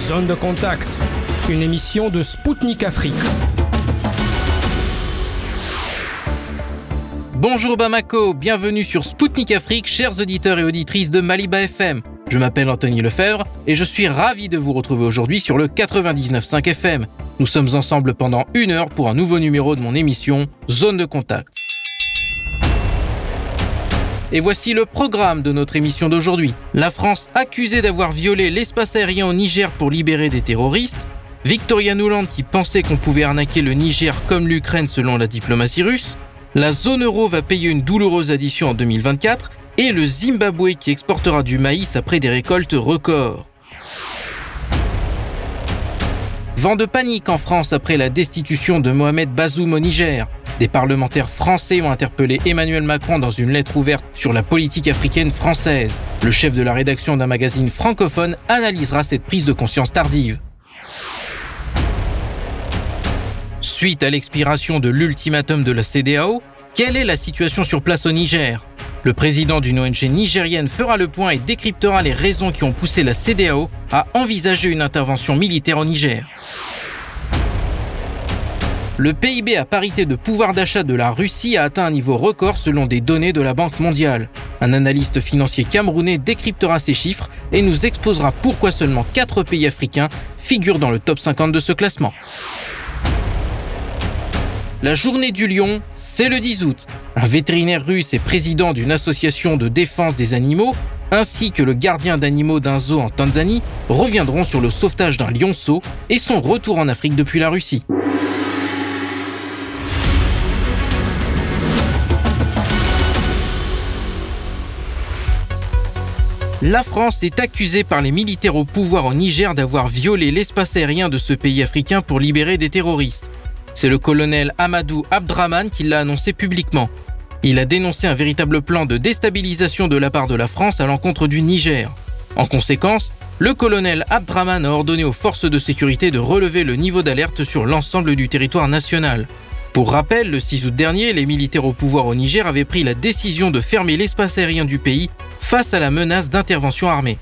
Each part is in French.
Zone de contact, une émission de Spoutnik Afrique. Bonjour Bamako, bienvenue sur Spoutnik Afrique, chers auditeurs et auditrices de Maliba FM. Je m'appelle Anthony Lefebvre et je suis ravi de vous retrouver aujourd'hui sur le 99.5 FM. Nous sommes ensemble pendant 1 heure pour un nouveau numéro de mon émission Zone de contact. Et voici le programme de notre émission d'aujourd'hui. La France accusée d'avoir violé l'espace aérien au Niger pour libérer des terroristes. Victoria Nuland qui pensait qu'on pouvait arnaquer le Niger comme l'Ukraine selon la diplomatie russe. La zone euro va payer une douloureuse addition en 2024. Et le Zimbabwe qui exportera du maïs après des récoltes records. Vent de panique en France après la destitution de Mohamed Bazoum au Niger. Des parlementaires français ont interpellé Emmanuel Macron dans une lettre ouverte sur la politique africaine française. Le chef de la rédaction d'un magazine francophone analysera cette prise de conscience tardive. Suite à l'expiration de l'ultimatum de la CEDEAO, quelle est la situation sur place au Niger ? Le président d'une ONG nigérienne fera le point et décryptera les raisons qui ont poussé la CEDEAO à envisager une intervention militaire au Niger. Le PIB à parité de pouvoir d'achat de la Russie a atteint un niveau record selon des données de la Banque mondiale. Un analyste financier camerounais décryptera ces chiffres et nous exposera pourquoi seulement 4 pays africains figurent dans le top 50 de ce classement. La journée du lion, c'est le 10 août. Un vétérinaire russe et président d'une association de défense des animaux, ainsi que le gardien d'animaux d'un zoo en Tanzanie, reviendront sur le sauvetage d'un lionceau et son retour en Afrique depuis la Russie. La France est accusée par les militaires au pouvoir au Niger d'avoir violé l'espace aérien de ce pays africain pour libérer des terroristes. C'est le colonel Amadou Abdraman qui l'a annoncé publiquement. Il a dénoncé un véritable plan de déstabilisation de la part de la France à l'encontre du Niger. En conséquence, le colonel Abdraman a ordonné aux forces de sécurité de relever le niveau d'alerte sur l'ensemble du territoire national. Pour rappel, le 6 août dernier, les militaires au pouvoir au Niger avaient pris la décision de fermer l'espace aérien du pays face à la menace d'intervention armée.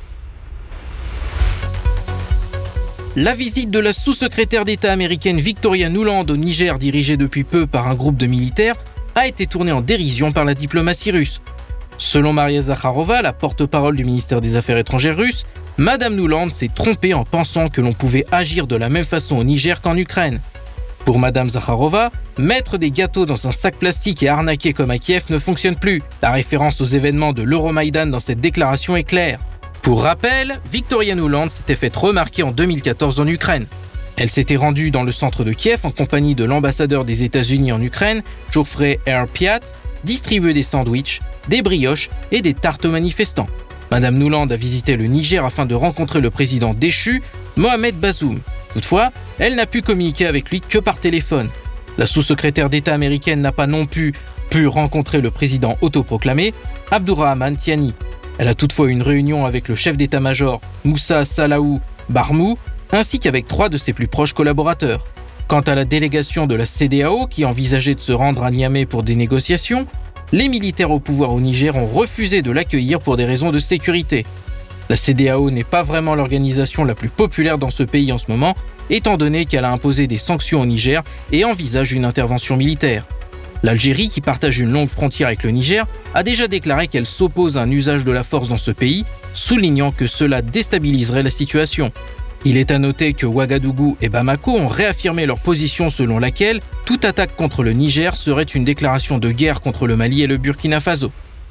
La visite de la sous-secrétaire d'État américaine Victoria Nuland au Niger, dirigée depuis peu par un groupe de militaires, a été tournée en dérision par la diplomatie russe. Selon Maria Zakharova, la porte-parole du ministère des Affaires étrangères russe, Madame Nuland s'est trompée en pensant que l'on pouvait agir de la même façon au Niger qu'en Ukraine. Pour Madame Zakharova, mettre des gâteaux dans un sac plastique et arnaquer comme à Kiev ne fonctionne plus. La référence aux événements de l'Euromaïdan dans cette déclaration est claire. Pour rappel, Victoria Nuland s'était faite remarquer en 2014 en Ukraine. Elle s'était rendue dans le centre de Kiev en compagnie de l'ambassadeur des États-Unis en Ukraine, Geoffrey R. Piat, distribuer des sandwichs, des brioches et des tartes aux manifestants. Madame Nuland a visité le Niger afin de rencontrer le président déchu, Mohamed Bazoum. Toutefois, elle n'a pu communiquer avec lui que par téléphone. La sous-secrétaire d'État américaine n'a pas non plus pu rencontrer le président autoproclamé, Abdourahmane Tiani. Elle a toutefois eu une réunion avec le chef d'état-major, Moussa Salaou Barmou, ainsi qu'avec 3 de ses plus proches collaborateurs. Quant à la délégation de la CEDEAO, qui envisageait de se rendre à Niamey pour des négociations, les militaires au pouvoir au Niger ont refusé de l'accueillir pour des raisons de sécurité. La CEDEAO n'est pas vraiment l'organisation la plus populaire dans ce pays en ce moment, étant donné qu'elle a imposé des sanctions au Niger et envisage une intervention militaire. L'Algérie, qui partage une longue frontière avec le Niger, a déjà déclaré qu'elle s'oppose à un usage de la force dans ce pays, soulignant que cela déstabiliserait la situation. Il est à noter que Ouagadougou et Bamako ont réaffirmé leur position selon laquelle toute attaque contre le Niger serait une déclaration de guerre contre le Mali et le Burkina Faso.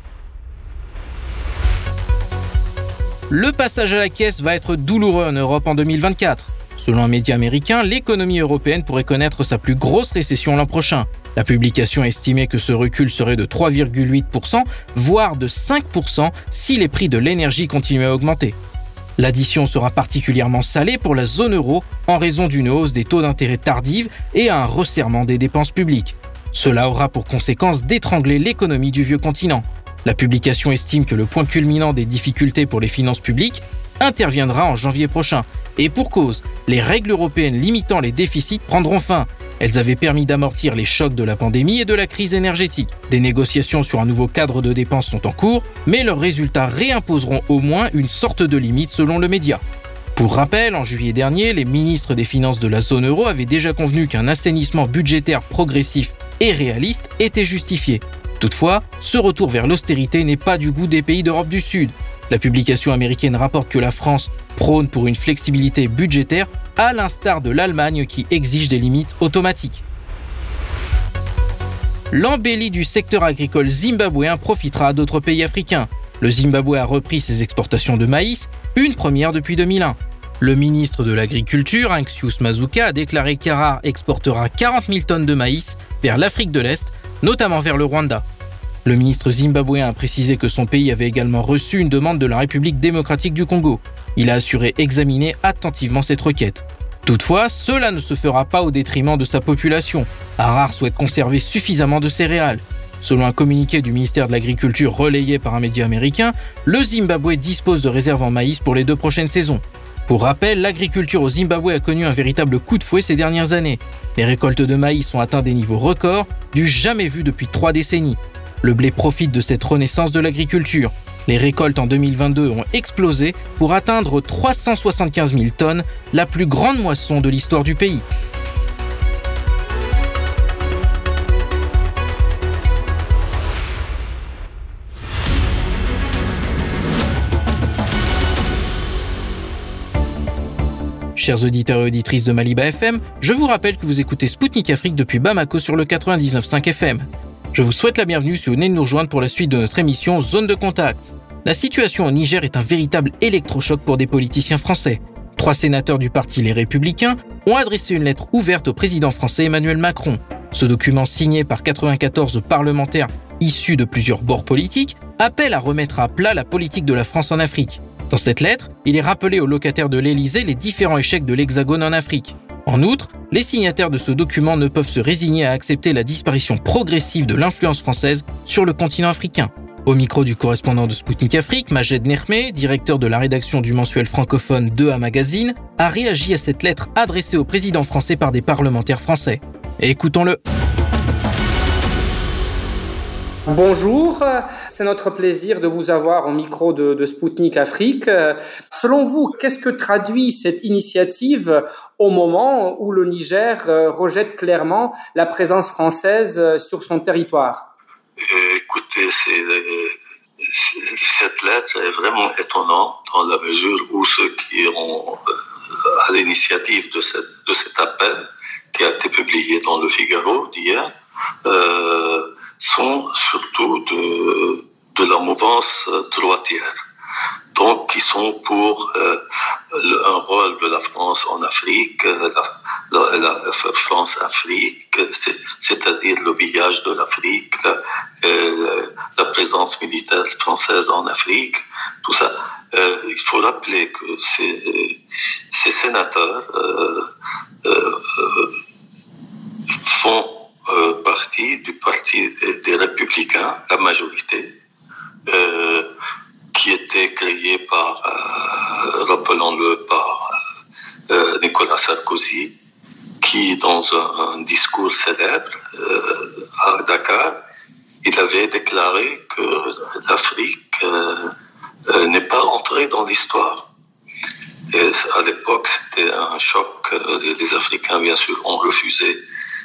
Le passage à la caisse va être douloureux en Europe en 2024. Selon un média américain, l'économie européenne pourrait connaître sa plus grosse récession l'an prochain. La publication a estimé que ce recul serait de 3,8%, voire de 5% si les prix de l'énergie continuaient à augmenter. L'addition sera particulièrement salée pour la zone euro en raison d'une hausse des taux d'intérêt tardive et à un resserrement des dépenses publiques. Cela aura pour conséquence d'étrangler l'économie du vieux continent. La publication estime que le point culminant des difficultés pour les finances publiques interviendra en janvier prochain. Et pour cause, les règles européennes limitant les déficits prendront fin. Elles avaient permis d'amortir les chocs de la pandémie et de la crise énergétique. Des négociations sur un nouveau cadre de dépenses sont en cours, mais leurs résultats réimposeront au moins une sorte de limite selon le média. Pour rappel, en juillet dernier, les ministres des Finances de la zone euro avaient déjà convenu qu'un assainissement budgétaire progressif et réaliste était justifié. Toutefois, ce retour vers l'austérité n'est pas du goût des pays d'Europe du Sud. La publication américaine rapporte que la France prône pour une flexibilité budgétaire, à l'instar de l'Allemagne qui exige des limites automatiques. L'embellie du secteur agricole zimbabwéen profitera à d'autres pays africains. Le Zimbabwe a repris ses exportations de maïs, une première depuis 2001. Le ministre de l'Agriculture, Anxious Mazuka, a déclaré qu'Harare exportera 40 000 tonnes de maïs vers l'Afrique de l'Est, notamment vers le Rwanda. Le ministre zimbabwéen a précisé que son pays avait également reçu une demande de la République démocratique du Congo. Il a assuré examiner attentivement cette requête. Toutefois, cela ne se fera pas au détriment de sa population. Harare souhaite conserver suffisamment de céréales. Selon un communiqué du ministère de l'Agriculture relayé par un média américain, le Zimbabwe dispose de réserves en maïs pour les 2 prochaines saisons. Pour rappel, l'agriculture au Zimbabwe a connu un véritable coup de fouet ces dernières années. Les récoltes de maïs ont atteint des niveaux records, du jamais vu depuis 3 décennies. Le blé profite de cette renaissance de l'agriculture. Les récoltes en 2022 ont explosé pour atteindre 375 000 tonnes, la plus grande moisson de l'histoire du pays. Chers auditeurs et auditrices de Maliba FM, je vous rappelle que vous écoutez Spoutnik Afrique depuis Bamako sur le 99.5 FM. Je vous souhaite la bienvenue si vous venez de nous rejoindre pour la suite de notre émission Zone de Contact. La situation au Niger est un véritable électrochoc pour des politiciens français. 3 sénateurs du parti Les Républicains ont adressé une lettre ouverte au président français Emmanuel Macron. Ce document signé par 94 parlementaires issus de plusieurs bords politiques appelle à remettre à plat la politique de la France en Afrique. Dans cette lettre, il est rappelé aux locataires de l'Élysée les différents échecs de l'Hexagone en Afrique. En outre, les signataires de ce document ne peuvent se résigner à accepter la disparition progressive de l'influence française sur le continent africain. Au micro du correspondant de Spoutnik Afrique, Majed Nehmé, directeur de la rédaction du mensuel francophone 2A Magazine, a réagi à cette lettre adressée au président français par des parlementaires français. Écoutons-le. Bonjour, c'est notre plaisir de vous avoir au micro de Spoutnik Afrique. Selon vous, qu'est-ce que traduit cette initiative au moment où le Niger rejette clairement la présence française sur son territoire? Écoutez, cette lettre est vraiment étonnante dans la mesure où ceux qui ont à l'initiative de cet appel qui a été publié dans le Figaro d'hier sont surtout de la mouvance droitière. Donc, qui sont pour un rôle de la France en Afrique, la France-Afrique, c'est-à-dire le pillage de l'Afrique, la présence militaire française en Afrique, tout ça. Il faut rappeler que ces sénateurs font partie du parti des Républicains, la majorité, qui était créé par, rappelons-le, par Nicolas Sarkozy, qui, dans un discours célèbre à Dakar, il avait déclaré que l'Afrique n'est pas entrée dans l'histoire. Et à l'époque, c'était un choc. Les Africains, bien sûr, ont refusé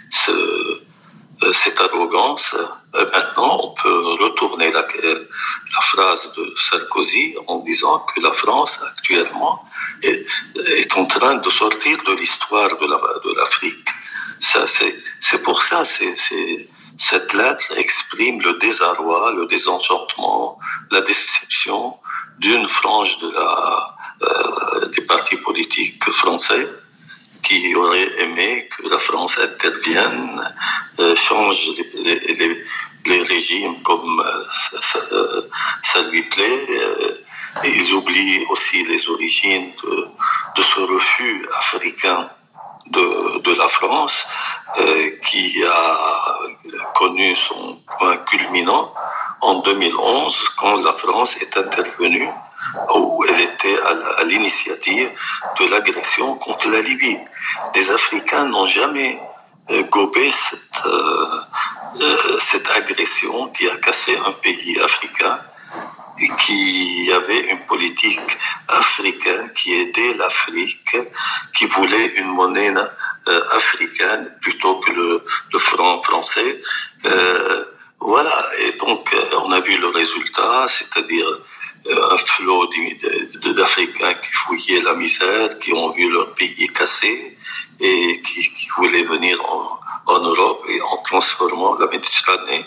cette arrogance. Maintenant, on peut retourner la phrase de Sarkozy en disant que la France, actuellement, est en train de sortir de l'histoire de l'Afrique. C'est pour ça, cette lettre exprime le désarroi, le désenchantement, la déception d'une frange des partis politiques français qui aurait aimé que la France intervienne, change les régimes comme ça lui plaît. Et ils oublient aussi les origines de ce refus africain de la France, qui a connu son point culminant en 2011, quand la France est intervenue, où elle était à l'initiative de l'agression contre la Libye. Les Africains n'ont jamais gobé cette agression qui a cassé un pays africain qu'il y avait une politique africaine qui aidait l'Afrique, qui voulait une monnaie africaine plutôt que le franc français. Voilà, et donc on a vu le résultat, c'est-à-dire un flot d'Africains qui fouillaient la misère, qui ont vu leur pays cassé et qui voulaient venir en Europe et en transformant la Méditerranée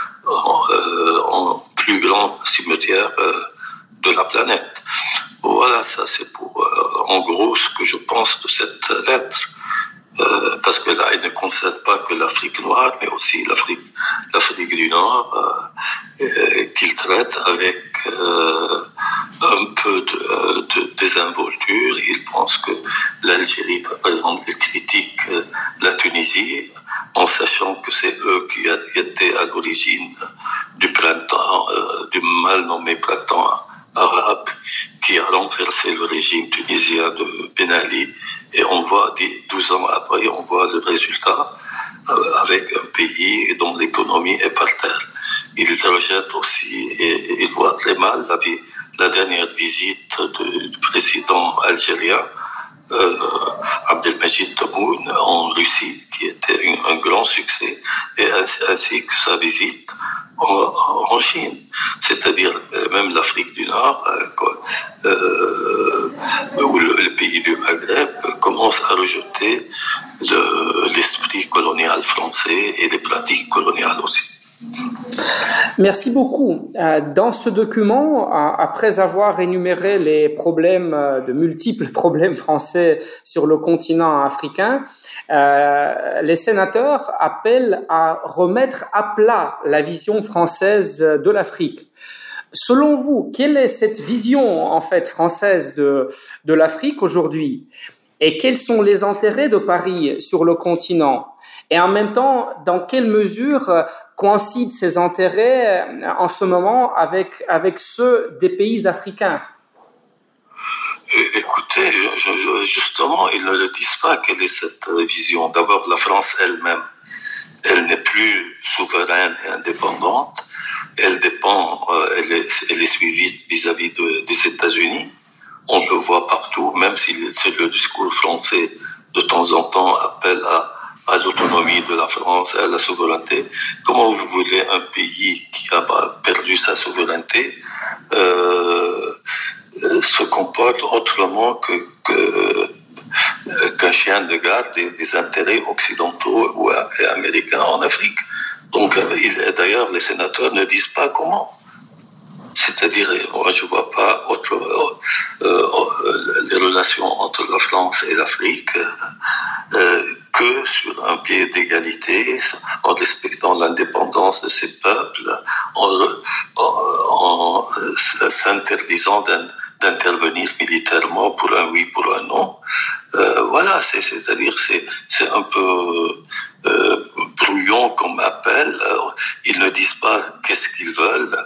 en plus grand cimetière de la planète. Voilà, ça c'est pour en gros ce que je pense de cette lettre. Parce que là, elle ne concerne pas que l'Afrique noire, mais aussi l'Afrique du Nord, qu'il traite avec un peu de désinvolture. Il pense que l'Algérie, par exemple, elle critique la Tunisie, en sachant que c'est eux qui étaient à l'origine du printemps, du mal nommé printemps arabe, qui a renversé le régime tunisien de Ben Ali. Et on voit, 12 ans après, on voit le résultat avec un pays dont l'économie est par terre. Il rejette aussi, et il voit très mal la dernière visite du président algérien, Abdelmajid Tebboune, en Russie, qui était un grand succès, et ainsi que sa visite en Chine. C'est-à-dire même l'Afrique du Nord, où le pays du Maghreb commence à rejeter l'esprit colonial français et les pratiques coloniales aussi. Merci beaucoup. Dans ce document, après avoir énuméré les problèmes, de multiples problèmes français sur le continent africain, les sénateurs appellent à remettre à plat la vision française de l'Afrique. Selon vous, quelle est cette vision en fait française de l'Afrique aujourd'hui? Et quels sont les intérêts de Paris sur le continent? Et en même temps, dans quelle mesure coïncident ces intérêts en ce moment avec ceux des pays africains? Écoutez, justement, ils ne le disent pas quelle est cette vision. D'abord, la France elle-même, elle n'est plus souveraine et indépendante. Elle dépend, elle est suivie vis-à-vis des États-Unis. On le voit partout, même si le discours français de temps en temps appelle à l'autonomie de la France, à la souveraineté. Qu'Comment vous voulez un pays qui a perdu sa souveraineté se comporte autrement qu'un chien de garde des intérêts occidentaux et américains en Afrique. Donc, d'ailleurs, les sénateurs ne disent pas comment. C'est-à-dire, moi, je ne vois pas les relations entre la France et l'Afrique que sur un pied d'égalité, en respectant l'indépendance de ces peuples, en s'interdisant d'intervenir militairement pour un oui, pour un non. Voilà, c'est-à-dire c'est un peu brouillon qu'on m'appelle. Ils ne disent pas qu'est-ce qu'ils veulent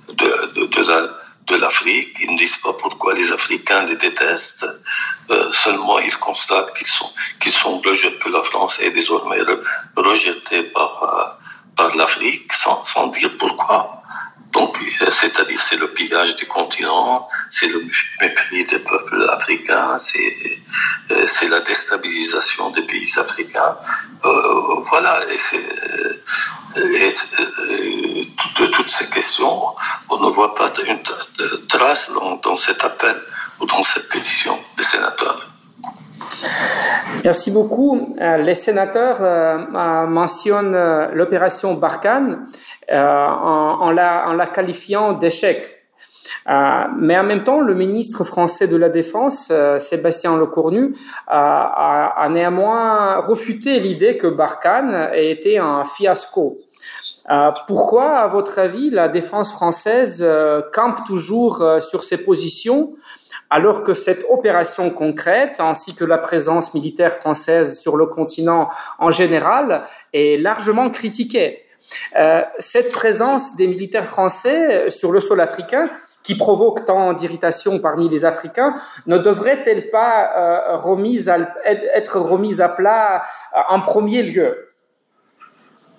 de l'Afrique. Ils ne disent pas pourquoi les Africains les détestent. Seulement, ils constatent qu'ils sont rejetés, que la France est désormais rejetée par l'Afrique, sans dire pourquoi. Donc, c'est-à-dire, c'est le pillage du continent, c'est le mépris des peuples africains, c'est la déstabilisation des pays africains. Voilà, et de toutes ces questions, on ne voit pas une trace dans cet appel ou dans cette pétition des sénateurs. Merci beaucoup. Les sénateurs mentionnent l'opération Barkhane en la qualifiant d'échec. Mais en même temps, le ministre français de la Défense, Sébastien Lecornu, a néanmoins refuté l'idée que Barkhane ait été un fiasco. Pourquoi, à votre avis, la défense française campe toujours sur ses positions, alors que cette opération concrète, ainsi que la présence militaire française sur le continent en général, est largement critiquée? Cette présence des militaires français sur le sol africain, qui provoque tant d'irritation parmi les Africains, ne devrait-elle pas être remise à plat en premier lieu?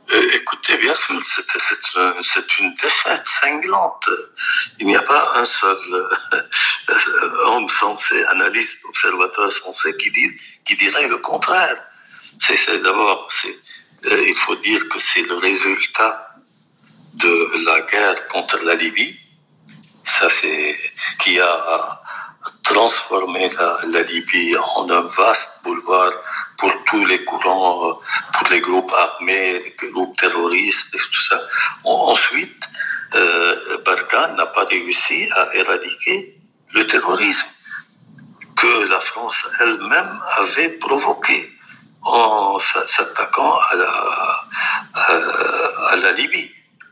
Écoutez bien, c'est une défaite cinglante. Il n'y a pas un seul homme censé, analyste, observateur censé qui dirait le contraire. D'abord, il faut dire que c'est le résultat de la guerre contre la Libye. Ça, qui a transformé la Libye en un vaste boulevard pour tous les courants, pour les groupes armés, les groupes terroristes et tout ça. Ensuite, Barkhane n'a pas réussi à éradiquer le terrorisme que la France elle-même avait provoqué en s'attaquant à la Libye.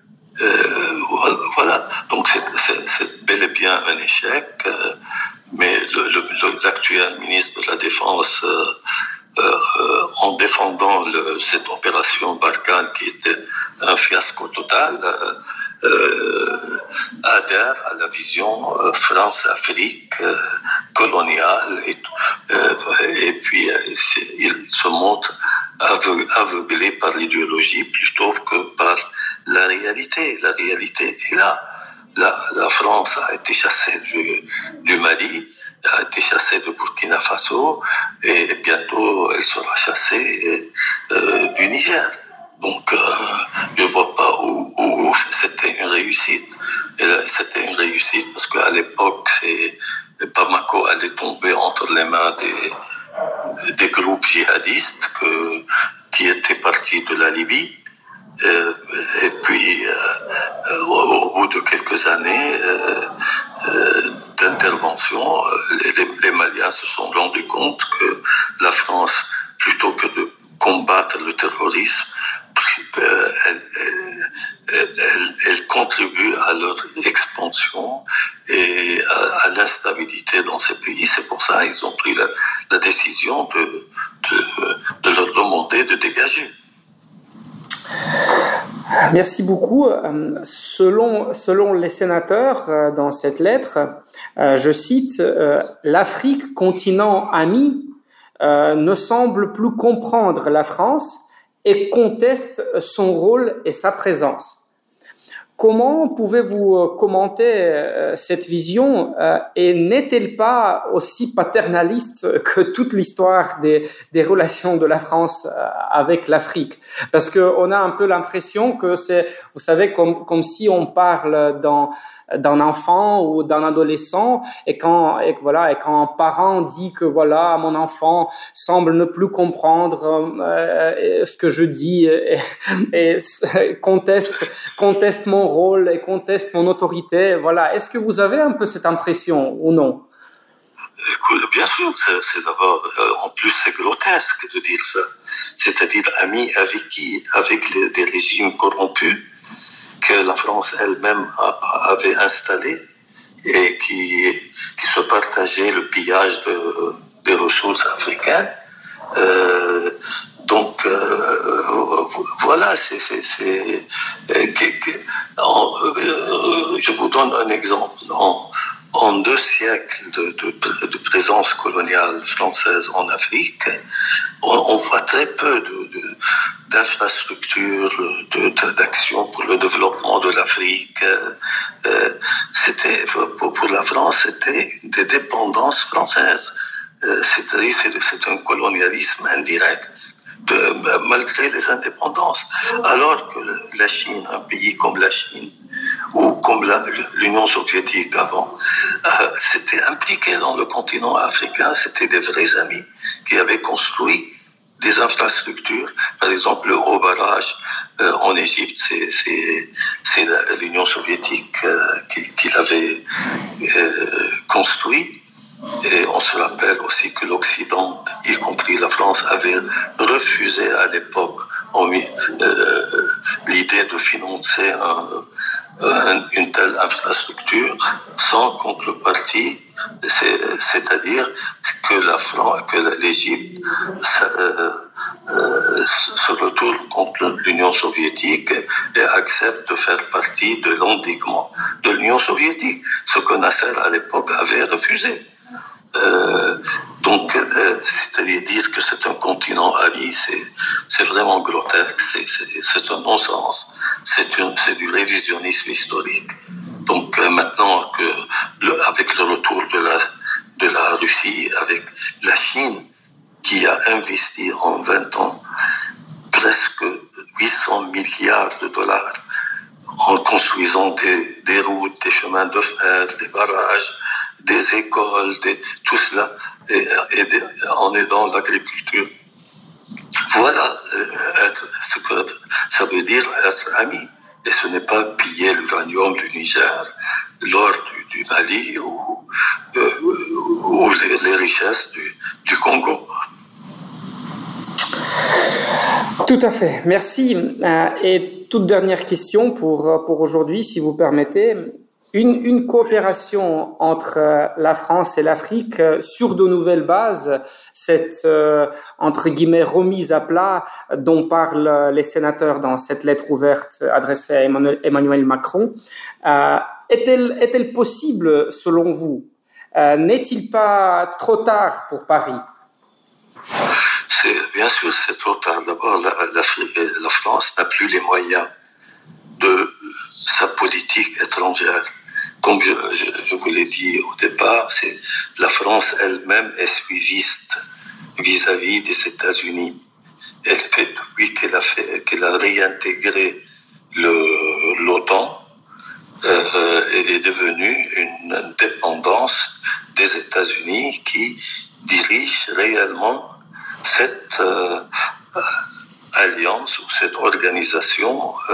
Voilà, donc c'est bel et bien un échec, mais l'actuel ministre de la Défense, en défendant cette opération Barkhane qui était un fiasco total, adhère à la vision France-Afrique coloniale et puis il se montre aveuglé par l'idéologie plutôt que par la réalité. La réalité est là. La France a été chassée du Mali, a été chassée de Burkina Faso et bientôt elle sera chassée du Niger. Donc, je ne vois pas où c'était une réussite. Et c'était une réussite parce qu'à l'époque, Bamako allait tomber entre les mains des groupes djihadistes qui étaient partis de la Libye. Et puis, au bout de quelques années d'intervention, les Maliens se sont rendus compte que la France, plutôt que de combattre le terrorisme, elle contribue à leur expansion et à l'instabilité dans ces pays. C'est pour ça qu'ils ont pris la décision de leur demander de dégager. Merci beaucoup. Selon les sénateurs, dans cette lettre, je cite, l'Afrique, continent ami, ne semble plus comprendre la France et conteste son rôle et sa présence. Comment pouvez-vous commenter cette vision et n'est-elle pas aussi paternaliste que toute l'histoire des relations de la France avec l'Afrique? Parce qu'on a un peu l'impression que c'est, vous savez, comme si on parle d'un enfant ou d'un adolescent et quand un parent dit que voilà, mon enfant semble ne plus comprendre ce que je dis et conteste mon rôle et conteste mon autorité. Voilà. Est-ce que vous avez un peu cette impression ou non? Écoute, bien sûr, c'est d'abord, en plus c'est grotesque de dire ça. C'est-à-dire ami avec qui? Avec des régimes corrompus que la France elle-même avait installés et qui se partageaient le pillage des ressources africaines. Donc voilà, je vous donne un exemple. En 2 siècles de présence coloniale française en Afrique, on voit très peu d'infrastructures, d'actions pour le développement de l'Afrique. Pour la France, c'était des dépendances françaises. C'est un colonialisme indirect. Malgré les indépendances. Alors que la Chine, un pays comme la Chine, ou comme l'Union soviétique avant, s'était impliqué dans le continent africain, c'était des vrais amis qui avaient construit des infrastructures. Par exemple, le haut barrage en Égypte, c'est l'Union soviétique qui l'avait construit. Et on se rappelle aussi que l'Occident, y compris la France, avait refusé à l'époque l'idée de financer une telle infrastructure sans contrepartie, c'est-à-dire que l'Égypte se retourne contre l'Union soviétique et accepte de faire partie de l'endiguement de l'Union soviétique, ce que Nasser à l'époque avait refusé. Donc, c'est-à-dire dire que c'est un continent ami, c'est vraiment grotesque, c'est un non-sens, c'est du révisionnisme historique. Donc maintenant avec le retour de la Russie, avec la Chine qui a investi en 20 ans presque 800 milliards de dollars en construisant des routes, des chemins de fer, des barrages, des écoles, tout cela, et en aidant l'agriculture. Voilà ce que ça veut dire être ami. Et ce n'est pas piller l'uranium du Niger, l'or du Mali ou les richesses du Congo. Tout à fait, merci. Et toute dernière question pour aujourd'hui, si vous permettez. Une coopération entre la France et l'Afrique sur de nouvelles bases, cette, entre guillemets, remise à plat dont parlent les sénateurs dans cette lettre ouverte adressée à Emmanuel Macron, est-elle possible selon vous? N'est-il pas trop tard pour Paris? Bien sûr, c'est trop tard. D'abord, la France n'a plus les moyens de sa politique étrangère. Comme je vous l'ai dit au départ, la France elle-même est suiviste vis-à-vis des États-Unis. Depuis qu'elle a réintégré l'OTAN, elle est devenue une dépendance des États-Unis qui dirige réellement cette alliance ou cette organisation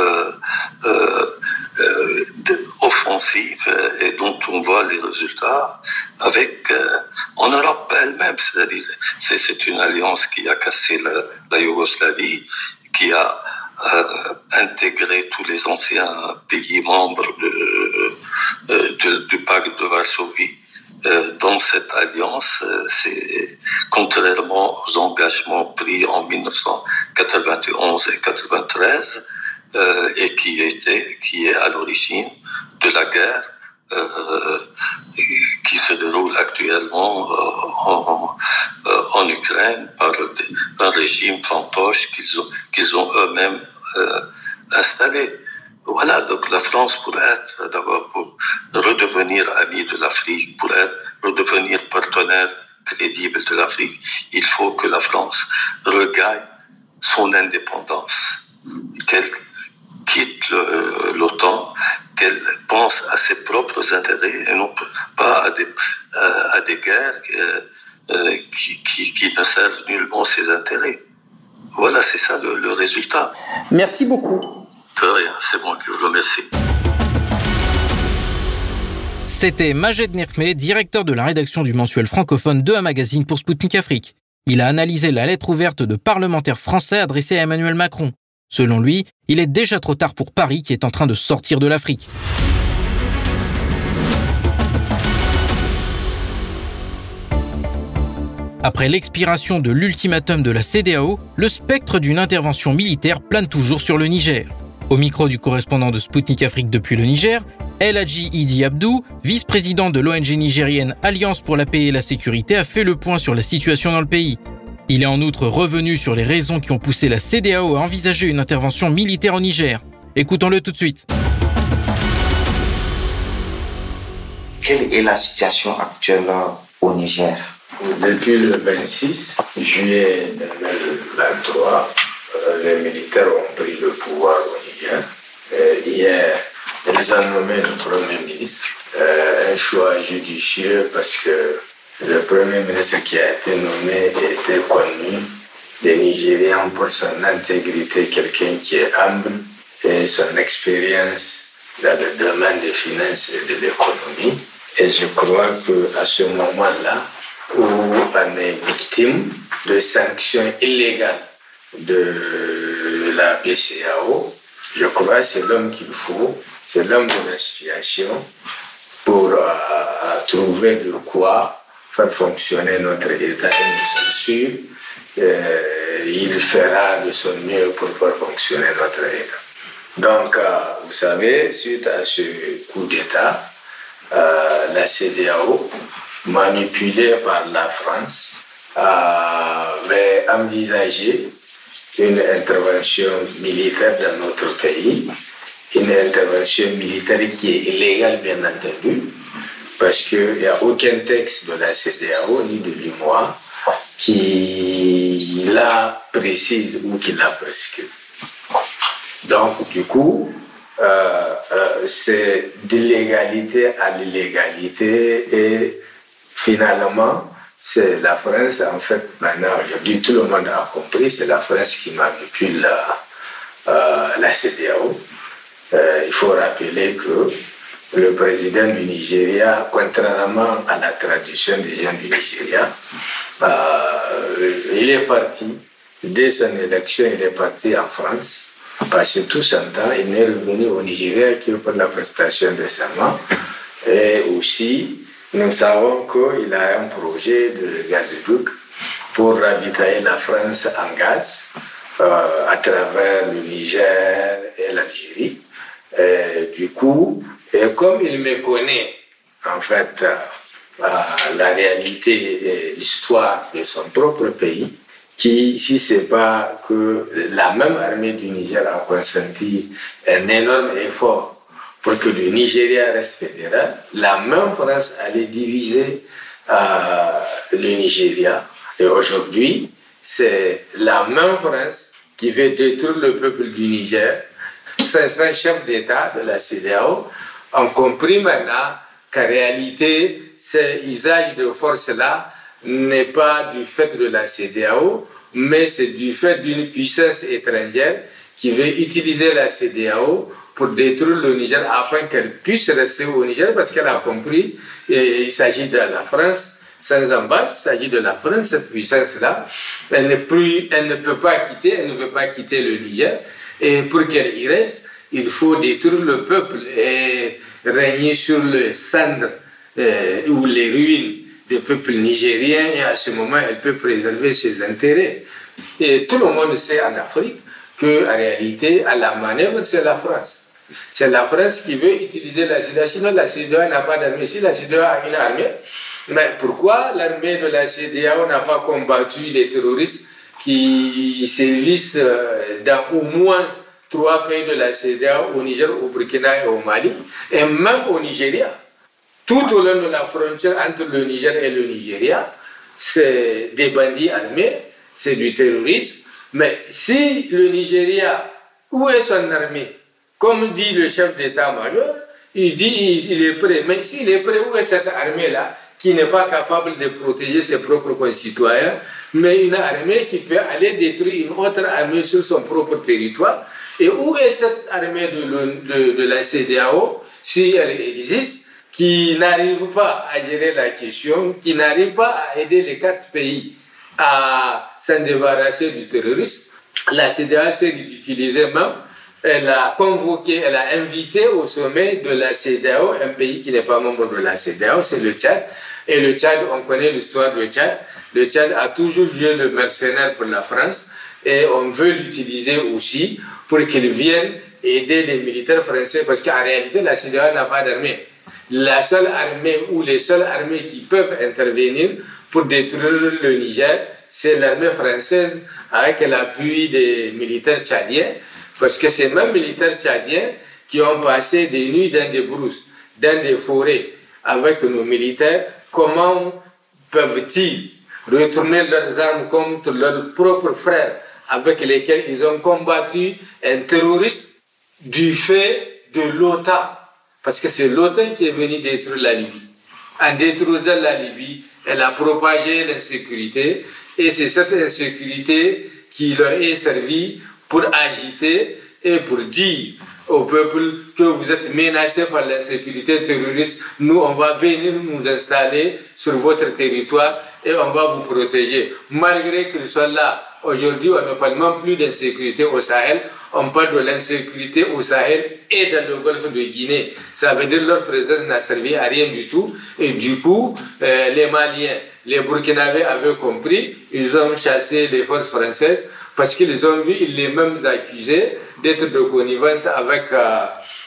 offensive et dont on voit les résultats en Europe elle-même. C'est-à-dire, c'est une alliance qui a cassé la Yougoslavie, qui a intégré tous les anciens pays membres du pacte de Varsovie. Dans cette alliance, c'est contrairement aux engagements pris en 1991 et 1993 et qui est à l'origine de la guerre qui se déroule actuellement en Ukraine par un régime fantoche qu'ils ont eux-mêmes installé. Voilà, donc la France pour redevenir amie de l'Afrique, pour redevenir partenaire crédible de l'Afrique, il faut que la France regagne son indépendance, qu'elle quitte l'OTAN, qu'elle pense à ses propres intérêts et non pas à des guerres qui ne servent nullement ses intérêts. Voilà, c'est ça le résultat. Merci beaucoup. De rien, c'est moi qui vous remercie. C'était Majed Nerkmeh, directeur de la rédaction du mensuel francophone de Magazine pour Spoutnik Afrique. Il a analysé la lettre ouverte de parlementaires français adressée à Emmanuel Macron. Selon lui, il est déjà trop tard pour Paris qui est en train de sortir de l'Afrique. Après l'expiration de l'ultimatum de la CEDEAO, le spectre d'une intervention militaire plane toujours sur le Niger. Au micro du correspondant de Spoutnik Afrique depuis le Niger, El Hadji Idi Abdou, vice-président de l'ONG nigérienne Alliance pour la paix et la sécurité, a fait le point sur la situation dans le pays. Il est en outre revenu sur les raisons qui ont poussé la CEDEAO à envisager une intervention militaire au Niger. Écoutons-le tout de suite. Quelle est la situation actuelle au Niger? Depuis le 26 juillet 2023, les militaires ont pris le pouvoir au Niger. Hier, ils ont nommé le Premier ministre. Un choix judicieux parce que le Premier ministre qui a été nommé était connu des Nigériens pour son intégrité, quelqu'un qui est humble et son expérience dans le domaine des finances et de l'économie. Et je crois qu'à ce moment-là, où on est victime de sanctions illégales de la BCEAO, je crois que c'est l'homme qu'il faut, c'est l'homme de la situation pour trouver de quoi faire fonctionner notre État. Et nous sommes sûrs qu'il fera de son mieux pour faire fonctionner notre État. Donc, vous savez, suite à ce coup d'État, la CEDEAO manipulé par la France, avait envisagé une intervention militaire dans notre pays, une intervention militaire qui est illégale bien entendu, parce qu'il n'y a aucun texte de la CEDEAO ni de l'UMOA qui la précise ou qui la prescrit. Donc du coup, c'est d'illégalité à l'illégalité et finalement, c'est la France, en fait, maintenant, aujourd'hui, tout le monde a compris, c'est la France qui manipule la CEDEAO. Il faut rappeler que le président du Nigeria, contrairement à la tradition des gens du Nigeria, il est parti, dès son élection, il est parti en France. Passé tout son temps, il n'est revenu au Nigeria que pour la prestation de serment. Et aussi, nous savons qu'il a un projet de gazoduc pour ravitailler la France en gaz à travers le Niger et l'Algérie. Du coup, et comme il me connaît, en fait, la réalité et l'histoire de son propre pays, qui, si ce n'est pas que la même armée du Niger a consenti un énorme effort pour que le Nigeria reste fédéral, la même France allait diviser le Nigeria. Et aujourd'hui, c'est la même France qui veut détruire le peuple du Niger. Certains chefs d'État de la CEDEAO ont compris maintenant qu'en réalité, cet usage de force-là n'est pas du fait de la CEDEAO, mais c'est du fait d'une puissance étrangère qui veut utiliser la CEDEAO pour détruire le Niger afin qu'elle puisse rester au Niger parce qu'elle a compris qu'il s'agit de la France sans embâche, il s'agit de la France, cette puissance-là. Elle ne peut pas quitter, elle ne veut pas quitter le Niger. Et pour qu'elle y reste, il faut détruire le peuple et régner sur le cendre ou les ruines du peuple nigérien, et à ce moment, elle peut préserver ses intérêts. Et tout le monde sait en Afrique qu'en réalité, à la manœuvre, c'est la France. C'est la France qui veut utiliser la CEDEAO. Sinon, la CEDEAO n'a pas d'armée. Si la CEDEAO a une armée, mais pourquoi l'armée de la CEDEAO n'a pas combattu les terroristes qui sévissent dans au moins 3 pays de la CEDEAO, au Niger, au Burkina et au Mali, et même au Nigeria? Tout au long de la frontière entre le Niger et le Nigeria, c'est des bandits armés, c'est du terrorisme. Mais si le Nigeria, où est son armée? Comme dit le chef d'état-major, il dit qu'il est prêt. Mais s'il est prêt, où est cette armée-là qui n'est pas capable de protéger ses propres concitoyens, mais une armée qui fait aller détruire une autre armée sur son propre territoire? Et où est cette armée de la CEDEAO, si elle existe, qui n'arrive pas à gérer la question, qui n'arrive pas à aider les 4 pays à s'en débarrasser du terrorisme? La CEDEAO s'est ridiculisée même. Elle a convoqué, elle a invité au sommet de la CEDEAO un pays qui n'est pas membre de la CEDEAO, c'est le Tchad. Et le Tchad, on connaît l'histoire du Tchad. Le Tchad a toujours joué le mercenaire pour la France et on veut l'utiliser aussi pour qu'il vienne aider les militaires français parce qu'en réalité, la CEDEAO n'a pas d'armée. La seule armée ou les seules armées qui peuvent intervenir pour détruire le Niger, c'est l'armée française avec l'appui des militaires tchadiens, parce que ces mêmes militaires tchadiens qui ont passé des nuits dans des brousses, dans des forêts avec nos militaires, comment peuvent-ils retourner leurs armes contre leurs propres frères avec lesquels ils ont combattu un terroriste du fait de l'OTAN? Parce que c'est l'OTAN qui est venu détruire la Libye. En détruisant la Libye, elle a propagé l'insécurité et c'est cette insécurité qui leur est servie pour agiter et pour dire au peuple que vous êtes menacés par l'insécurité terroriste, nous on va venir nous installer sur votre territoire et on va vous protéger. Malgré qu'ils soient là, aujourd'hui on ne parle même plus d'insécurité au Sahel, on parle de l'insécurité au Sahel et dans le golfe de Guinée. Ça veut dire que leur présence n'a servi à rien du tout. Et du coup, les Maliens, les Burkinabés avaient compris, ils ont chassé les forces françaises parce qu'ils ont vu les mêmes accusés d'être de connivence avec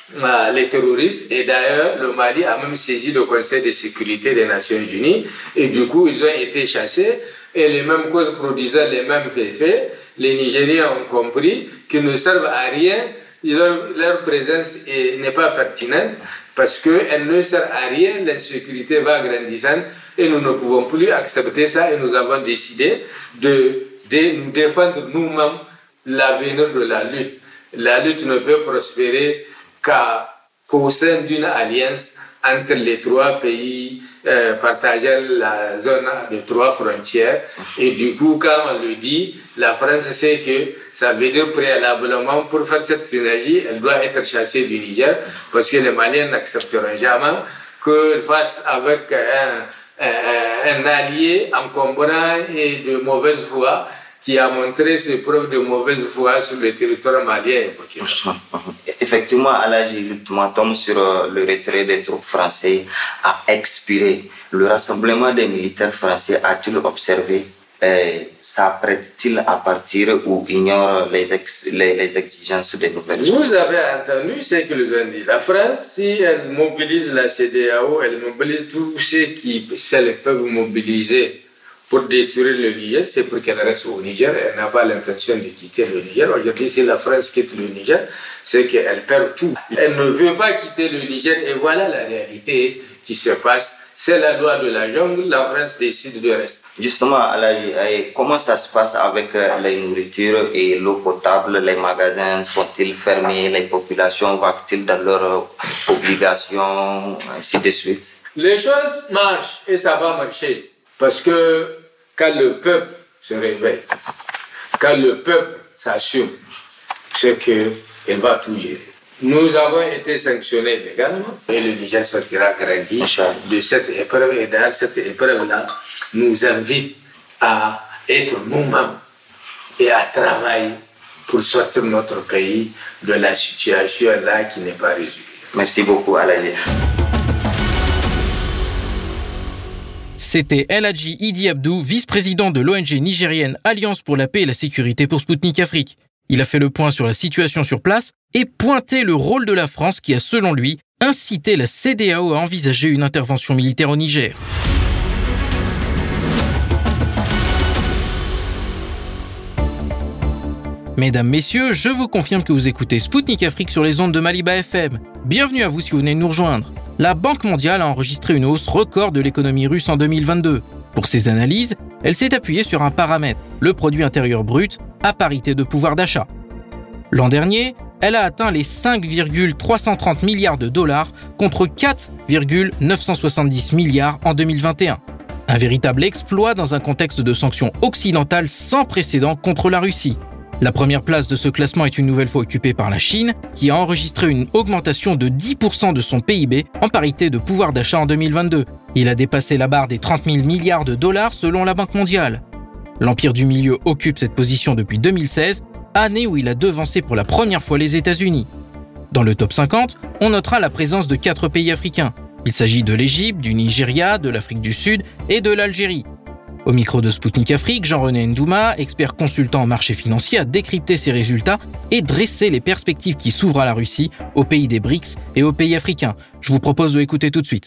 les terroristes. Et d'ailleurs, le Mali a même saisi le Conseil de sécurité des Nations Unies. Et du coup, ils ont été chassés. Et les mêmes causes produisant les mêmes effets, les Nigériens ont compris qu'ils ne servent à rien. Leur présence n'est pas pertinente parce qu'elle ne sert à rien. L'insécurité va grandissant et nous ne pouvons plus accepter ça. Et nous avons décidé de nous défendre nous-mêmes l'avenir de la lutte. La lutte ne peut prospérer qu'au sein d'une alliance entre les trois pays partageant la zone de trois frontières. Et du coup, quand on le dit, la France sait que ça veut dire préalablement, pour faire cette synergie, elle doit être chassée du Niger, parce que les Maliens n'accepteront jamais qu'elle fasse avec un allié encombrant et de mauvaise foi, qui a montré ses preuves de mauvaise foi sur le territoire malien et burkinabé. Effectivement, Aladji, justement, tombe sur le retrait des troupes françaises a expiré. Le rassemblement des militaires français a-t-il observé s'apprête-t-il à partir ou ignore les exigences des nouvelles? Vous avez entendu ce qu'ils ont dit. La France, si elle mobilise la CEDEAO, elle mobilise tous ceux qui peuvent mobiliser pour détruire le Niger, c'est pour qu'elle reste au Niger. Elle n'a pas l'intention de quitter le Niger. Aujourd'hui, si la France quitte le Niger, c'est qu'elle perd tout. Elle ne veut pas quitter le Niger et voilà la réalité qui se passe. C'est la loi de la jungle, la France décide de rester. Justement, Aladji, comment ça se passe avec la nourriture et l'eau potable? Les magasins sont-ils fermés? Les populations vont-ils dans leurs obligations, ainsi de suite? Les choses marchent et ça va marcher. Parce que quand le peuple se réveille, quand le peuple s'assume, c'est qu'il va tout gérer. Nous avons été sanctionnés légalement et le Niger sortira grandi de cette épreuve. Et dans cette épreuve-là, nous invite à être nous-mêmes et à travailler pour sortir notre pays de la situation-là qui n'est pas résolue. Merci beaucoup, Aladji. C'était El Hadji Idi Abdou, vice-président de l'ONG nigérienne Alliance pour la paix et la sécurité pour Spoutnik Afrique. Il a fait le point sur la situation sur place et pointé le rôle de la France qui a, selon lui, incité la CEDEAO à envisager une intervention militaire au Niger. Mesdames, Messieurs, je vous confirme que vous écoutez Spoutnik Afrique sur les ondes de Maliba FM. Bienvenue à vous si vous venez de nous rejoindre. La Banque mondiale a enregistré une hausse record de l'économie russe en 2022. Pour ses analyses, elle s'est appuyée sur un paramètre, le produit intérieur brut, à parité de pouvoir d'achat. L'an dernier, elle a atteint les 5,330 milliards de dollars contre 4,970 milliards en 2021. Un véritable exploit dans un contexte de sanctions occidentales sans précédent contre la Russie. La première place de ce classement est une nouvelle fois occupée par la Chine, qui a enregistré une augmentation de 10% de son PIB en parité de pouvoir d'achat en 2022. Il a dépassé la barre des 30 000 milliards de dollars selon la Banque mondiale. L'Empire du Milieu occupe cette position depuis 2016, année où il a devancé pour la première fois les États-Unis. Dans le top 50, on notera la présence de 4 pays africains. Il s'agit de l'Égypte, du Nigeria, de l'Afrique du Sud et de l'Algérie. Au micro de Spoutnik Afrique, Jean-René Ndouma, expert consultant en marché financier, a décrypté ces résultats et dressé les perspectives qui s'ouvrent à la Russie, aux pays des BRICS et aux pays africains. Je vous propose de l'écouter tout de suite.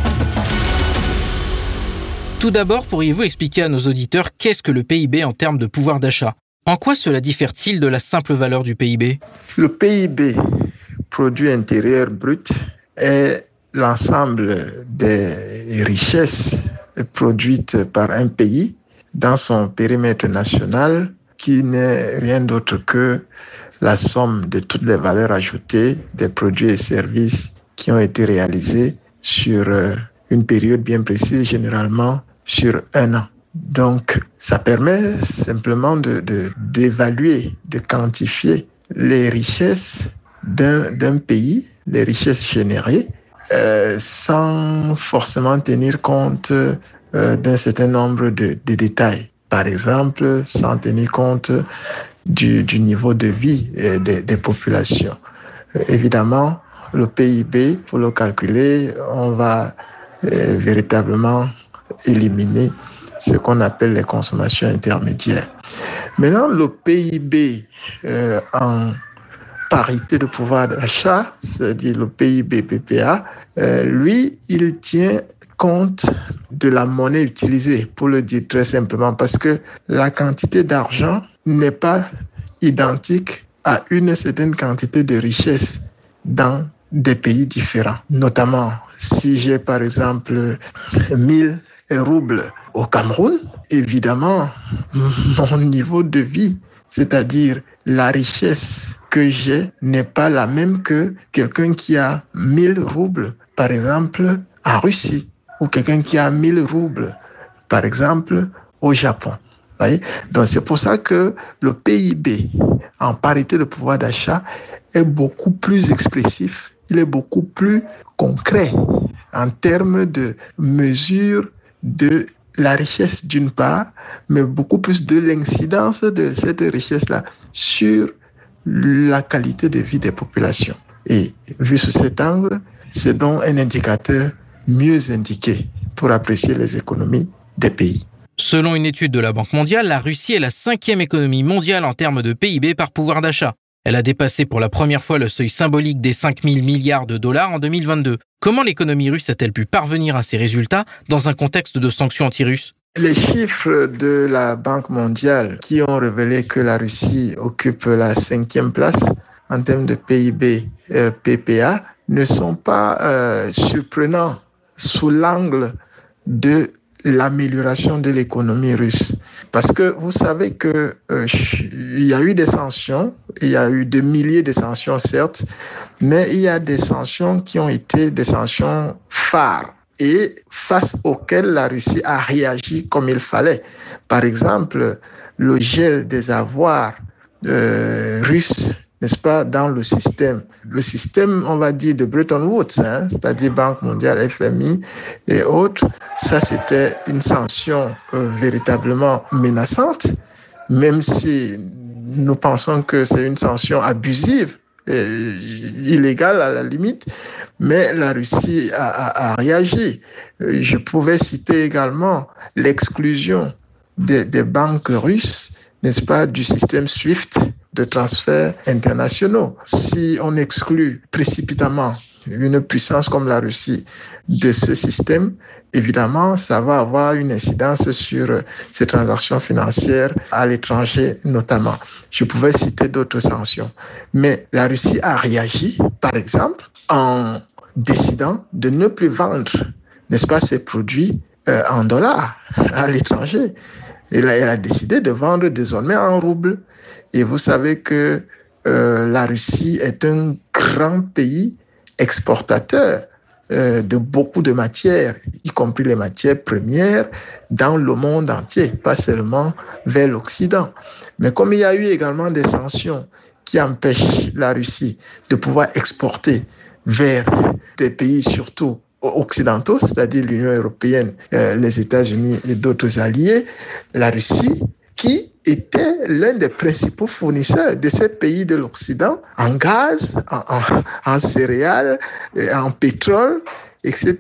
Tout d'abord, pourriez-vous expliquer à nos auditeurs qu'est-ce que le PIB en termes de pouvoir d'achat? En quoi cela diffère-t-il de la simple valeur du PIB? Le PIB, produit intérieur brut, est l'ensemble des richesses produites par un pays dans son périmètre national, qui n'est rien d'autre que la somme de toutes les valeurs ajoutées des produits et services qui ont été réalisés sur une période bien précise, généralement sur un an. Donc, ça permet simplement d'évaluer, de quantifier les richesses d'un pays, les richesses générées, sans forcément tenir compte d'un certain nombre de détails. Par exemple, sans tenir compte du niveau de vie des populations. Évidemment, le PIB, pour le calculer, on va véritablement éliminer ce qu'on appelle les consommations intermédiaires. Maintenant, le PIB en parité de pouvoir d'achat, c'est-à-dire le PIB PPA, lui, il tient compte de la monnaie utilisée, pour le dire très simplement, parce que la quantité d'argent n'est pas identique à une certaine quantité de richesse dans des pays différents. Notamment, si j'ai par exemple 1000 roubles au Cameroun, évidemment, mon niveau de vie, c'est-à-dire la richesse que j'ai, n'est pas la même que quelqu'un qui a 1000 roubles, par exemple, en Russie, ou quelqu'un qui a 1000 roubles, par exemple, au Japon. Voyez? Donc, c'est pour ça que le PIB, en parité de pouvoir d'achat, est beaucoup plus expressif, il est beaucoup plus concret en termes de mesure de la richesse d'une part, mais beaucoup plus de l'incidence de cette richesse-là sur la qualité de vie des populations. Et vu sous cet angle, c'est donc un indicateur mieux indiqué pour apprécier les économies des pays. Selon une étude de la Banque mondiale, la Russie est la 5e économie mondiale en termes de PIB par pouvoir d'achat. Elle a dépassé pour la première fois le seuil symbolique des 5 000 milliards de dollars en 2022. Comment l'économie russe a-t-elle pu parvenir à ces résultats dans un contexte de sanctions anti-russes ? Les chiffres de la Banque mondiale qui ont révélé que la Russie occupe la 5e place en termes de PIB PPA ne sont pas surprenants sous l'angle de l'amélioration de l'économie russe. Parce que vous savez que il y a eu des sanctions, il y a eu des milliers de sanctions certes, mais il y a des sanctions qui ont été des sanctions phares et face auxquelles la Russie a réagi comme il fallait. Par exemple, le gel des avoirs russes, n'est-ce pas, dans le système. Le système, on va dire, de Bretton Woods, c'est-à-dire Banque mondiale, FMI et autres, ça c'était une sanction véritablement menaçante, même si nous pensons que c'est une sanction abusive, illégale à la limite, mais la Russie a réagi. Je pouvais citer également l'exclusion des banques russes, n'est-ce pas, du système SWIFT de transferts internationaux. Si on exclut précipitamment une puissance comme la Russie de ce système, évidemment, ça va avoir une incidence sur ces transactions financières à l'étranger notamment. Je pouvais citer d'autres sanctions. Mais la Russie a réagi, par exemple, en décidant de ne plus vendre, n'est-ce pas, ses produits en dollars à l'étranger. Elle a décidé de vendre désormais en roubles. Et vous savez que la Russie est un grand pays exportateur de beaucoup de matières, y compris les matières premières, dans le monde entier, pas seulement vers l'Occident. Mais comme il y a eu également des sanctions qui empêchent la Russie de pouvoir exporter vers des pays surtout occidentaux, c'est-à-dire l'Union européenne, les États-Unis et d'autres alliés, la Russie, qui était l'un des principaux fournisseurs de ces pays de l'Occident en gaz, en céréales, en pétrole, etc.,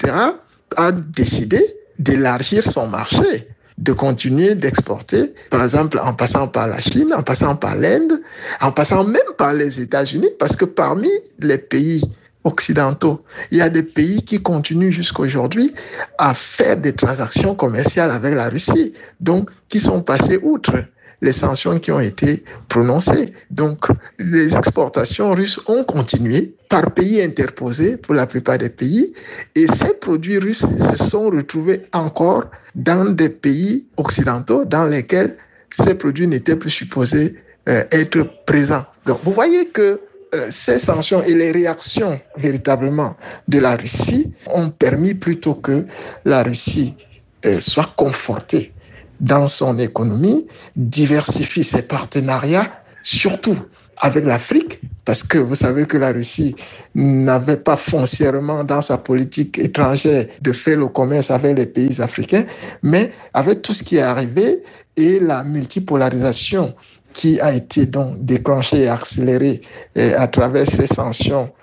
a décidé d'élargir son marché, de continuer d'exporter, par exemple en passant par la Chine, en passant par l'Inde, en passant même par les États-Unis, parce que parmi les pays occidentaux, il y a des pays qui continuent jusqu'à aujourd'hui à faire des transactions commerciales avec la Russie, donc qui sont passés outre les sanctions qui ont été prononcées. Donc, les exportations russes ont continué par pays interposés pour la plupart des pays, et ces produits russes se sont retrouvés encore dans des pays occidentaux dans lesquels ces produits n'étaient plus supposés être présents. Donc, vous voyez que ces sanctions et les réactions véritablement de la Russie ont permis plutôt que la Russie soit confortée dans son économie, diversifie ses partenariats, surtout avec l'Afrique, parce que vous savez que la Russie n'avait pas foncièrement dans sa politique étrangère de faire le commerce avec les pays africains, mais avec tout ce qui est arrivé et la multipolarisation qui a été donc déclenchée et accélérée à travers ces sanctions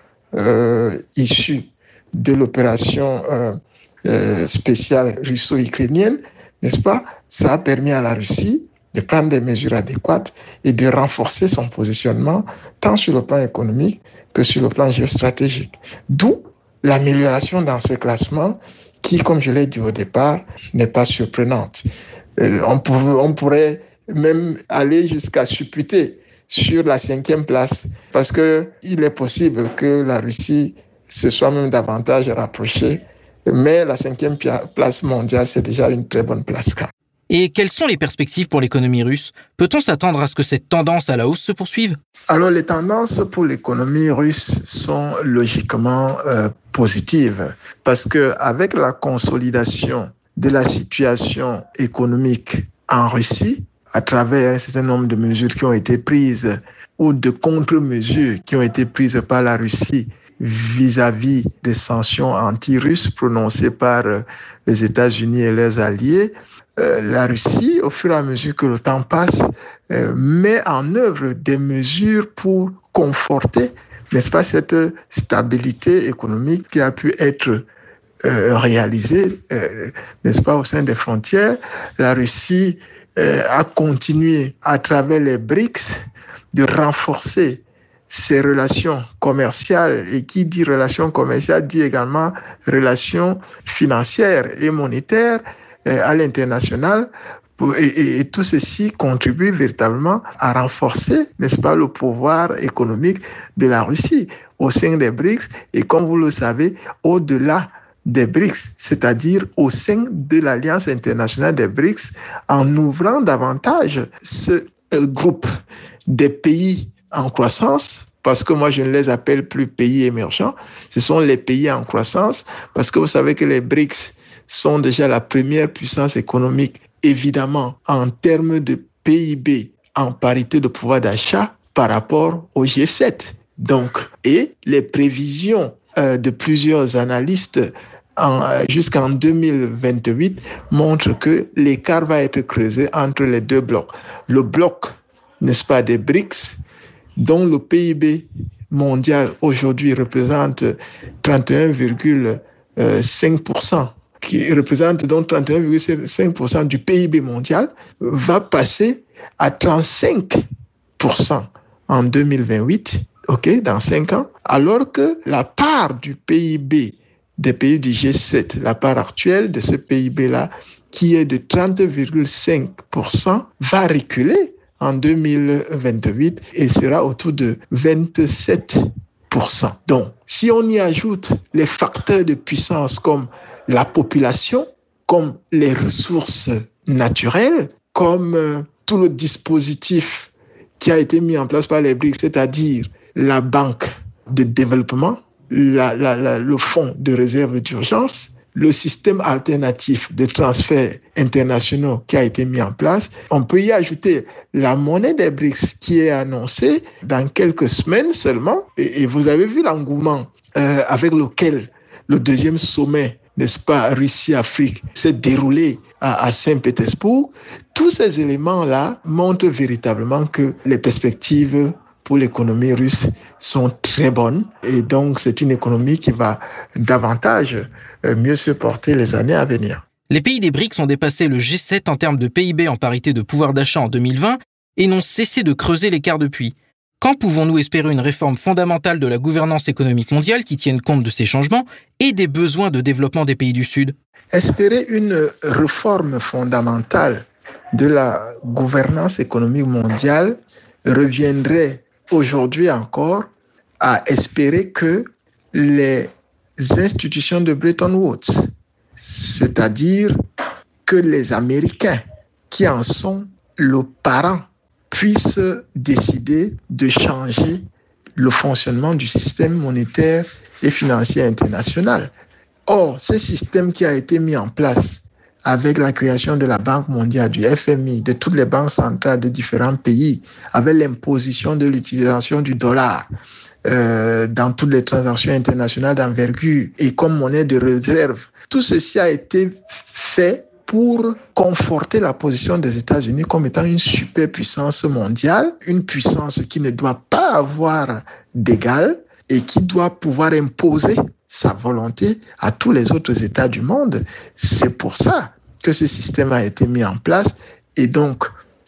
issues de l'opération spéciale russo-ukrainienne, n'est-ce pas? Ça a permis à la Russie de prendre des mesures adéquates et de renforcer son positionnement tant sur le plan économique que sur le plan géostratégique. D'où l'amélioration dans ce classement qui, comme je l'ai dit au départ, n'est pas surprenante. On pourrait même aller jusqu'à supputer sur la 5e place parce qu'il est possible que la Russie se soit même davantage rapprochée, mais la 5e place mondiale, c'est déjà une très bonne place. Et quelles sont les perspectives pour l'économie russe ? Peut-on s'attendre à ce que cette tendance à la hausse se poursuive ? Alors, les tendances pour l'économie russe sont logiquement positives parce qu'avec la consolidation de la situation économique en Russie, à travers un certain nombre de mesures qui ont été prises ou de contre-mesures qui ont été prises par la Russie vis-à-vis des sanctions anti-russes prononcées par les États-Unis et leurs alliés, la Russie, au fur et à mesure que le temps passe, met en œuvre des mesures pour conforter, n'est-ce pas, cette stabilité économique qui a pu être réalisée, n'est-ce pas, au sein des frontières. La Russie a continué à travers les BRICS de renforcer ses relations commerciales. Et qui dit relations commerciales dit également relations financières et monétaires à l'international. Et tout ceci contribue véritablement à renforcer, n'est-ce pas, le pouvoir économique de la Russie au sein des BRICS et, comme vous le savez, au-delà des BRICS, c'est-à-dire au sein de l'Alliance internationale des BRICS, en ouvrant davantage ce groupe des pays en croissance, parce que moi je ne les appelle plus pays émergents, ce sont les pays en croissance, parce que vous savez que les BRICS sont déjà la première puissance économique, évidemment, en termes de PIB, en parité de pouvoir d'achat par rapport au G7. Donc, et les prévisions de plusieurs analystes jusqu'en 2028 montrent que l'écart va être creusé entre les deux blocs. Le bloc, n'est-ce pas, des BRICS, dont le PIB mondial aujourd'hui représente 31,5%, qui représente donc 31,5% du PIB mondial, va passer à 35% en 2028, dans 5 ans, alors que la part du PIB des pays du G7, la part actuelle de ce PIB-là, qui est de 30,5%, va reculer en 2028 et sera autour de 27%. Donc, si on y ajoute les facteurs de puissance comme la population, comme les ressources naturelles, comme tout le dispositif qui a été mis en place par les BRICS, c'est-à-dire la banque de développement, le fonds de réserve d'urgence, le système alternatif de transferts internationaux qui a été mis en place. On peut y ajouter la monnaie des BRICS qui est annoncée dans quelques semaines seulement. Et vous avez vu l'engouement avec lequel le deuxième sommet, n'est-ce pas, Russie-Afrique, s'est déroulé à Saint-Pétersbourg. Tous ces éléments-là montrent véritablement que les perspectives pour l'économie russe sont très bonnes. Et donc, c'est une économie qui va davantage mieux se porter les années à venir. Les pays des BRICS ont dépassé le G7 en termes de PIB en parité de pouvoir d'achat en 2020 et n'ont cessé de creuser l'écart depuis. Quand pouvons-nous espérer une réforme fondamentale de la gouvernance économique mondiale qui tienne compte de ces changements et des besoins de développement des pays du Sud ? Espérer une réforme fondamentale de la gouvernance économique mondiale reviendrait aujourd'hui encore à espérer que les institutions de Bretton Woods, c'est-à-dire que les Américains qui en sont le parent, puissent décider de changer le fonctionnement du système monétaire et financier international. Or, ce système qui a été mis en place avec la création de la Banque mondiale, du FMI, de toutes les banques centrales de différents pays, avec l'imposition de l'utilisation du dollar dans toutes les transactions internationales d'envergure et comme monnaie de réserve, tout ceci a été fait pour conforter la position des États-Unis comme étant une superpuissance mondiale, une puissance qui ne doit pas avoir d'égal et qui doit pouvoir imposer sa volonté à tous les autres États du monde. C'est pour ça que ce système a été mis en place et donc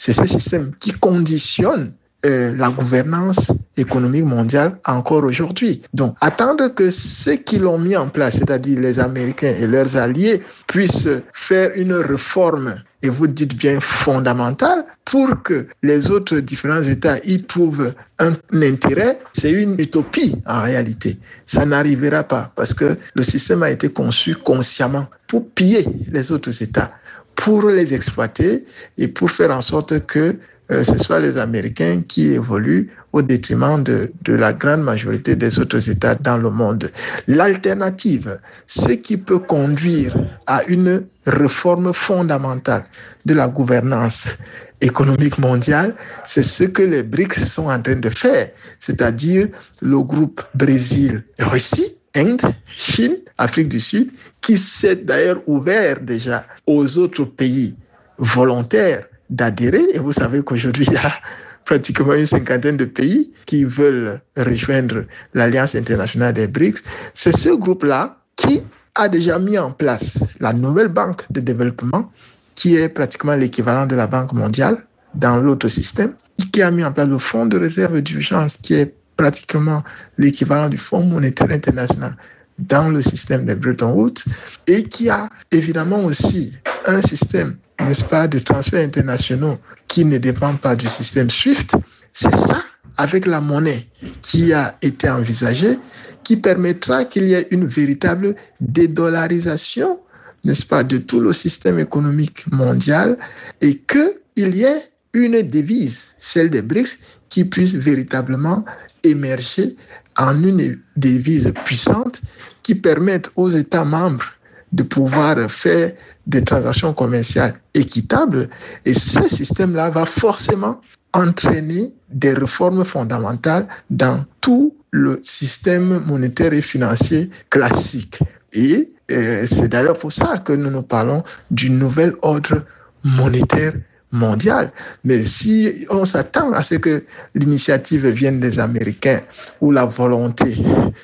c'est ce système qui conditionne la gouvernance économique mondiale encore aujourd'hui. Donc, attendre que ceux qui l'ont mis en place, c'est-à-dire les Américains et leurs alliés, puissent faire une réforme, et vous dites bien fondamentale, pour que les autres différents États y trouvent un intérêt, c'est une utopie en réalité. Ça n'arrivera pas parce que le système a été conçu consciemment pour piller les autres États, pour les exploiter et pour faire en sorte que ce soit les Américains qui évoluent au détriment de la grande majorité des autres États dans le monde. L'alternative, ce qui peut conduire à une réforme fondamentale de la gouvernance économique mondiale, c'est ce que les BRICS sont en train de faire, c'est-à-dire le groupe Brésil-Russie, Inde, Chine, Afrique du Sud, qui s'est d'ailleurs ouvert déjà aux autres pays volontaires d'adhérer. Et vous savez qu'aujourd'hui, il y a pratiquement une cinquantaine de pays qui veulent rejoindre l'Alliance internationale des BRICS. C'est ce groupe-là qui a déjà mis en place la nouvelle banque de développement, qui est pratiquement l'équivalent de la Banque mondiale dans l'autre système, et qui a mis en place le Fonds de réserve d'urgence, qui est pratiquement l'équivalent du Fonds monétaire international dans le système des Bretton Woods, et qui a évidemment aussi un système, n'est-ce pas, de transferts internationaux qui ne dépend pas du système SWIFT. C'est ça, avec la monnaie qui a été envisagée, qui permettra qu'il y ait une véritable dédollarisation, n'est-ce pas, de tout le système économique mondial et qu'il y ait une devise, celle des BRICS, qui puisse véritablement émerger en une devise puissante qui permette aux États membres de pouvoir faire des transactions commerciales équitables. Et ce système-là va forcément entraîner des réformes fondamentales dans tout le système monétaire et financier classique. Et c'est d'ailleurs pour ça que nous parlons du nouvel ordre monétaire mondial. Mais si on s'attend à ce que l'initiative vienne des Américains ou la volonté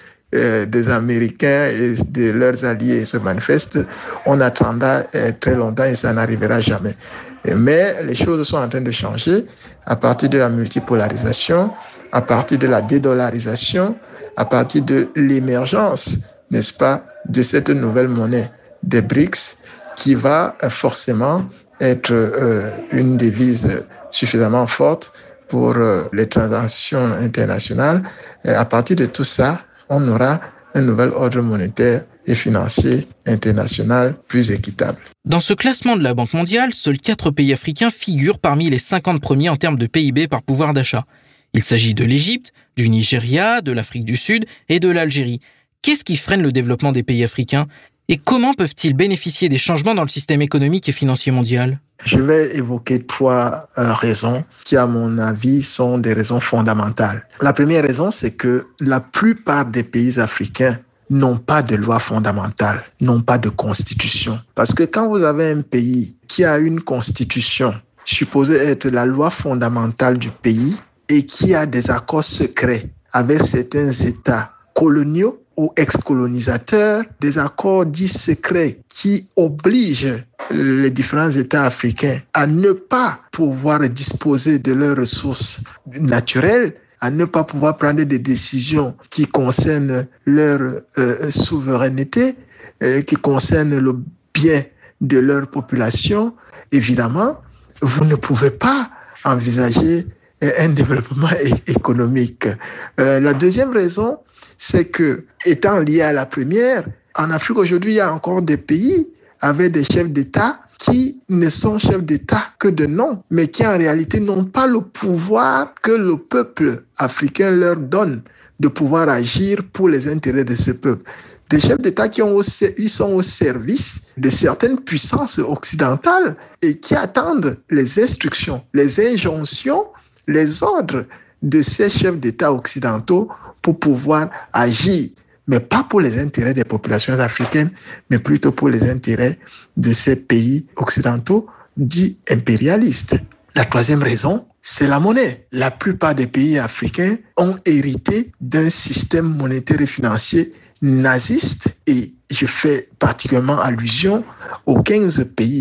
des Américains et de leurs alliés se manifeste, on attendra très longtemps et ça n'arrivera jamais. Mais les choses sont en train de changer à partir de la multipolarisation, à partir de la dédollarisation, à partir de l'émergence, n'est-ce pas, de cette nouvelle monnaie des BRICS qui va forcément être une devise suffisamment forte pour les transactions internationales. Et à partir de tout ça, on aura un nouvel ordre monétaire et financier international plus équitable. Dans ce classement de la Banque mondiale, seuls 4 pays africains figurent parmi les 50 premiers en termes de PIB par pouvoir d'achat. Il s'agit de l'Égypte, du Nigeria, de l'Afrique du Sud et de l'Algérie. Qu'est-ce qui freine le développement des pays africains et comment peuvent-ils bénéficier des changements dans le système économique et financier mondial ? Je vais évoquer 3 raisons qui, à mon avis, sont des raisons fondamentales. La première raison, c'est que la plupart des pays africains n'ont pas de loi fondamentale, n'ont pas de constitution. Parce que quand vous avez un pays qui a une constitution supposée être la loi fondamentale du pays et qui a des accords secrets avec certains États coloniaux ou ex-colonisateurs, des accords dits secrets qui obligent les différents États africains à ne pas pouvoir disposer de leurs ressources naturelles, à ne pas pouvoir prendre des décisions qui concernent leur souveraineté, qui concernent le bien de leur population. Évidemment, vous ne pouvez pas envisager un développement économique. La deuxième raison, c'est que, étant lié à la première, en Afrique aujourd'hui, il y a encore des pays avec des chefs d'État qui ne sont chefs d'État que de nom, mais qui en réalité n'ont pas le pouvoir que le peuple africain leur donne de pouvoir agir pour les intérêts de ce peuple. Des chefs d'État ils sont au service de certaines puissances occidentales et qui attendent les instructions, les injonctions, les ordres de ces chefs d'État occidentaux pour pouvoir agir, mais pas pour les intérêts des populations africaines, mais plutôt pour les intérêts de ces pays occidentaux dits impérialistes. La troisième raison, c'est la monnaie. La plupart des pays africains ont hérité d'un système monétaire et financier naziste et je fais particulièrement allusion aux 15 pays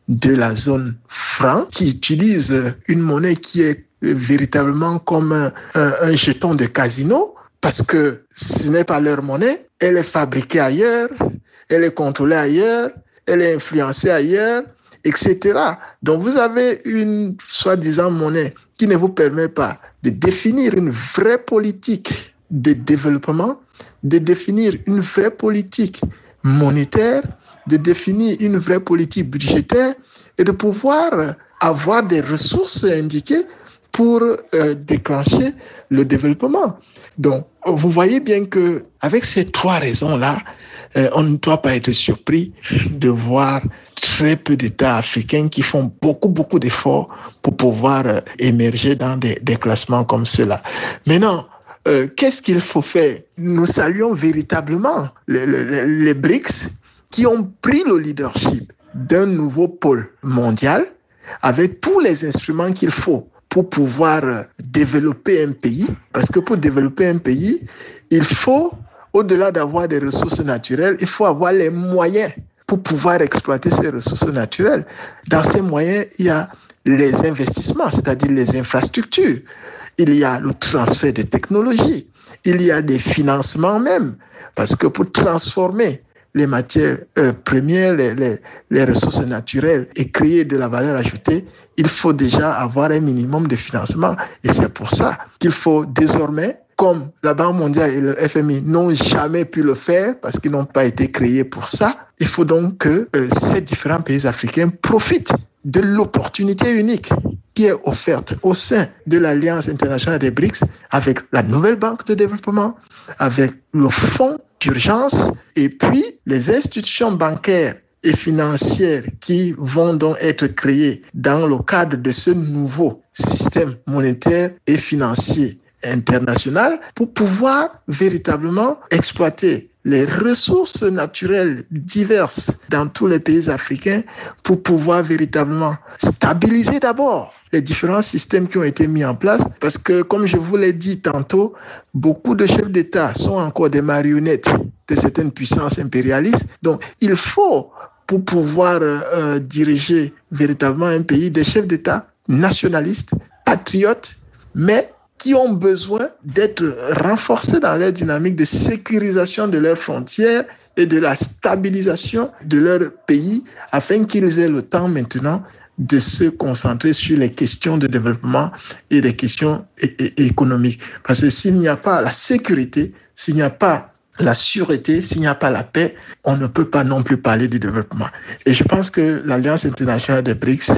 de la zone franc, qui utilisent une monnaie qui est véritablement comme un jeton de casino, parce que ce n'est pas leur monnaie, elle est fabriquée ailleurs, elle est contrôlée ailleurs, elle est influencée ailleurs, etc. Donc vous avez une soi-disant monnaie qui ne vous permet pas de définir une vraie politique de développement, de définir une vraie politique monétaire, de définir une vraie politique budgétaire et de pouvoir avoir des ressources indiquées pour déclencher le développement. Donc, vous voyez bien que avec ces trois raisons-là, on ne doit pas être surpris de voir très peu d'États africains qui font beaucoup d'efforts pour pouvoir émerger dans des classements comme ceux-là. Maintenant, qu'est-ce qu'il faut faire? Nous saluons véritablement les BRICS qui ont pris le leadership d'un nouveau pôle mondial avec tous les instruments qu'il faut pour pouvoir développer un pays. Parce que pour développer un pays, il faut, au-delà d'avoir des ressources naturelles, il faut avoir les moyens pour pouvoir exploiter ces ressources naturelles. Dans ces moyens, il y a les investissements, c'est-à-dire les infrastructures. Il y a le transfert de technologies. Il y a des financements même. Parce que pour transformer les matières premières, les ressources naturelles et créer de la valeur ajoutée, il faut déjà avoir un minimum de financement. Et c'est pour ça qu'il faut désormais, comme la Banque mondiale et le FMI n'ont jamais pu le faire parce qu'ils n'ont pas été créés pour ça, il faut donc que ces différents pays africains profitent de l'opportunité unique qui est offerte au sein de l'Alliance internationale des BRICS avec la nouvelle banque de développement, avec le fonds d'urgence et puis les institutions bancaires et financières qui vont donc être créées dans le cadre de ce nouveau système monétaire et financier international pour pouvoir véritablement exploiter les ressources naturelles diverses dans tous les pays africains pour pouvoir véritablement stabiliser d'abord les différents systèmes qui ont été mis en place parce que, comme je vous l'ai dit tantôt, beaucoup de chefs d'État sont encore des marionnettes de certaines puissances impérialistes. Donc, il faut, pour pouvoir diriger véritablement un pays, des chefs d'État nationalistes, patriotes, mais qui ont besoin d'être renforcés dans leur dynamique de sécurisation de leurs frontières et de la stabilisation de leur pays afin qu'ils aient le temps maintenant de se concentrer sur les questions de développement et les questions économiques. Parce que s'il n'y a pas la sécurité, s'il n'y a pas la sûreté, s'il n'y a pas la paix, on ne peut pas non plus parler du développement. Et je pense que l'Alliance internationale des BRICS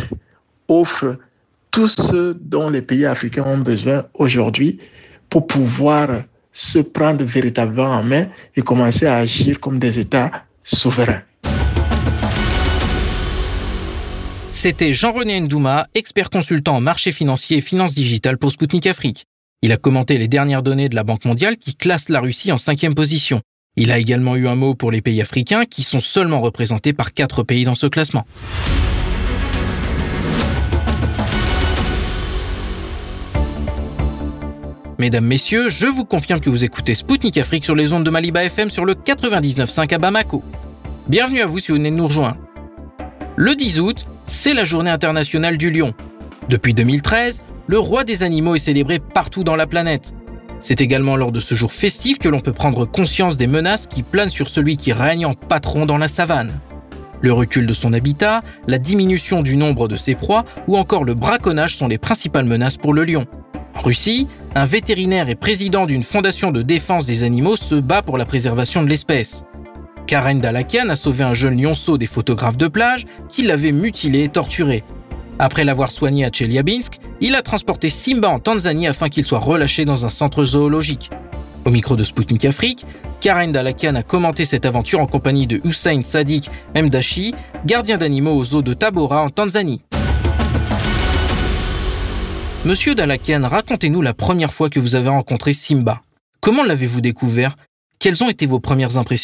offre tout ce dont les pays africains ont besoin aujourd'hui pour pouvoir se prendre véritablement en main et commencer à agir comme des États souverains. C'était Jean-René Ndouma, expert consultant en marché financier et finances digitales pour Spoutnik Afrique. Il a commenté les dernières données de la Banque mondiale qui classe la Russie en 5e position. Il a également eu un mot pour les pays africains qui sont seulement représentés par 4 pays dans ce classement. Mesdames, Messieurs, je vous confirme que vous écoutez Spoutnik Afrique sur les ondes de Maliba FM sur le 99.5 à Bamako. Bienvenue à vous si vous venez de nous rejoindre. Le 10 août, c'est la journée internationale du lion. Depuis 2013, le roi des animaux est célébré partout dans la planète. C'est également lors de ce jour festif que l'on peut prendre conscience des menaces qui planent sur celui qui règne en patron dans la savane. Le recul de son habitat, la diminution du nombre de ses proies ou encore le braconnage sont les principales menaces pour le lion. En Russie, un vétérinaire et président d'une fondation de défense des animaux se bat pour la préservation de l'espèce. Karen Dalakian a sauvé un jeune lionceau des photographes de plage qui l'avaient mutilé et torturé. Après l'avoir soigné à Tcheliabinsk, il a transporté Simba en Tanzanie afin qu'il soit relâché dans un centre zoologique. Au micro de Spoutnik Afrique, Karen Dalakian a commenté cette aventure en compagnie de Hussein Sadiq Mdashi, gardien d'animaux au zoo de Tabora en Tanzanie. Monsieur Dalakian, racontez-nous la première fois que vous avez rencontré Simba. Comment l'avez-vous découvert ? Quelles ont été vos premières impressions ?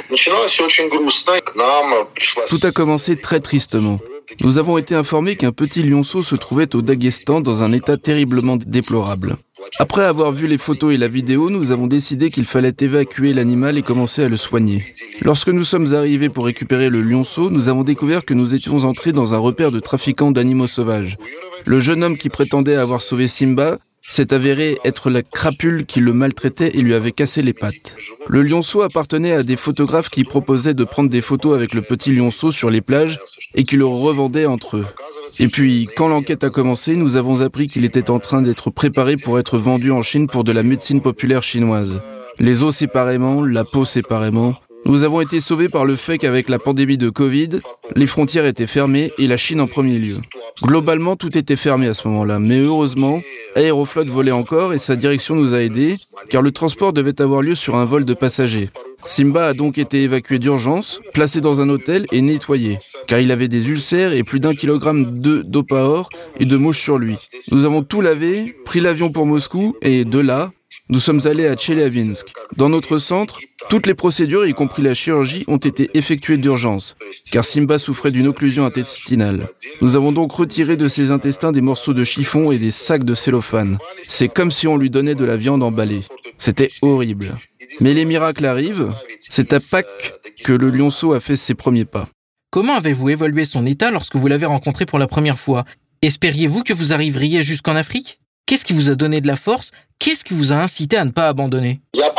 Tout a commencé très tristement. Nous avons été informés qu'un petit lionceau se trouvait au Daghestan dans un état terriblement déplorable. Après avoir vu les photos et la vidéo, nous avons décidé qu'il fallait évacuer l'animal et commencer à le soigner. Lorsque nous sommes arrivés pour récupérer le lionceau, nous avons découvert que nous étions entrés dans un repère de trafiquants d'animaux sauvages. Le jeune homme qui prétendait avoir sauvé Simba s'est avéré être la crapule qui le maltraitait et lui avait cassé les pattes. Le lionceau appartenait à des photographes qui proposaient de prendre des photos avec le petit lionceau sur les plages et qui le revendaient entre eux. Et puis, quand l'enquête a commencé, nous avons appris qu'il était en train d'être préparé pour être vendu en Chine pour de la médecine populaire chinoise. Les os séparément, la peau séparément. Nous avons été sauvés par le fait qu'avec la pandémie de Covid, les frontières étaient fermées et la Chine en premier lieu. Globalement, tout était fermé à ce moment-là, mais heureusement, Aeroflot volait encore et sa direction nous a aidés, car le transport devait avoir lieu sur un vol de passagers. Simba a donc été évacué d'urgence, placé dans un hôtel et nettoyé, car il avait des ulcères et plus d'1 kilogramme d'opaor et de mouches sur lui. Nous avons tout lavé, pris l'avion pour Moscou et de là, nous sommes allés à Tcheliabinsk. Dans notre centre, toutes les procédures, y compris la chirurgie, ont été effectuées d'urgence, car Simba souffrait d'une occlusion intestinale. Nous avons donc retiré de ses intestins des morceaux de chiffon et des sacs de cellophane. C'est comme si on lui donnait de la viande emballée. C'était horrible. Mais les miracles arrivent. C'est à Pâques que le lionceau a fait ses premiers pas. Comment avez-vous évalué son état lorsque vous l'avez rencontré pour la première fois ? Espériez-vous que vous arriveriez jusqu'en Afrique ? Qu'est-ce qui vous a donné de la force ? Qu'est-ce qui vous a incité à ne pas abandonner ?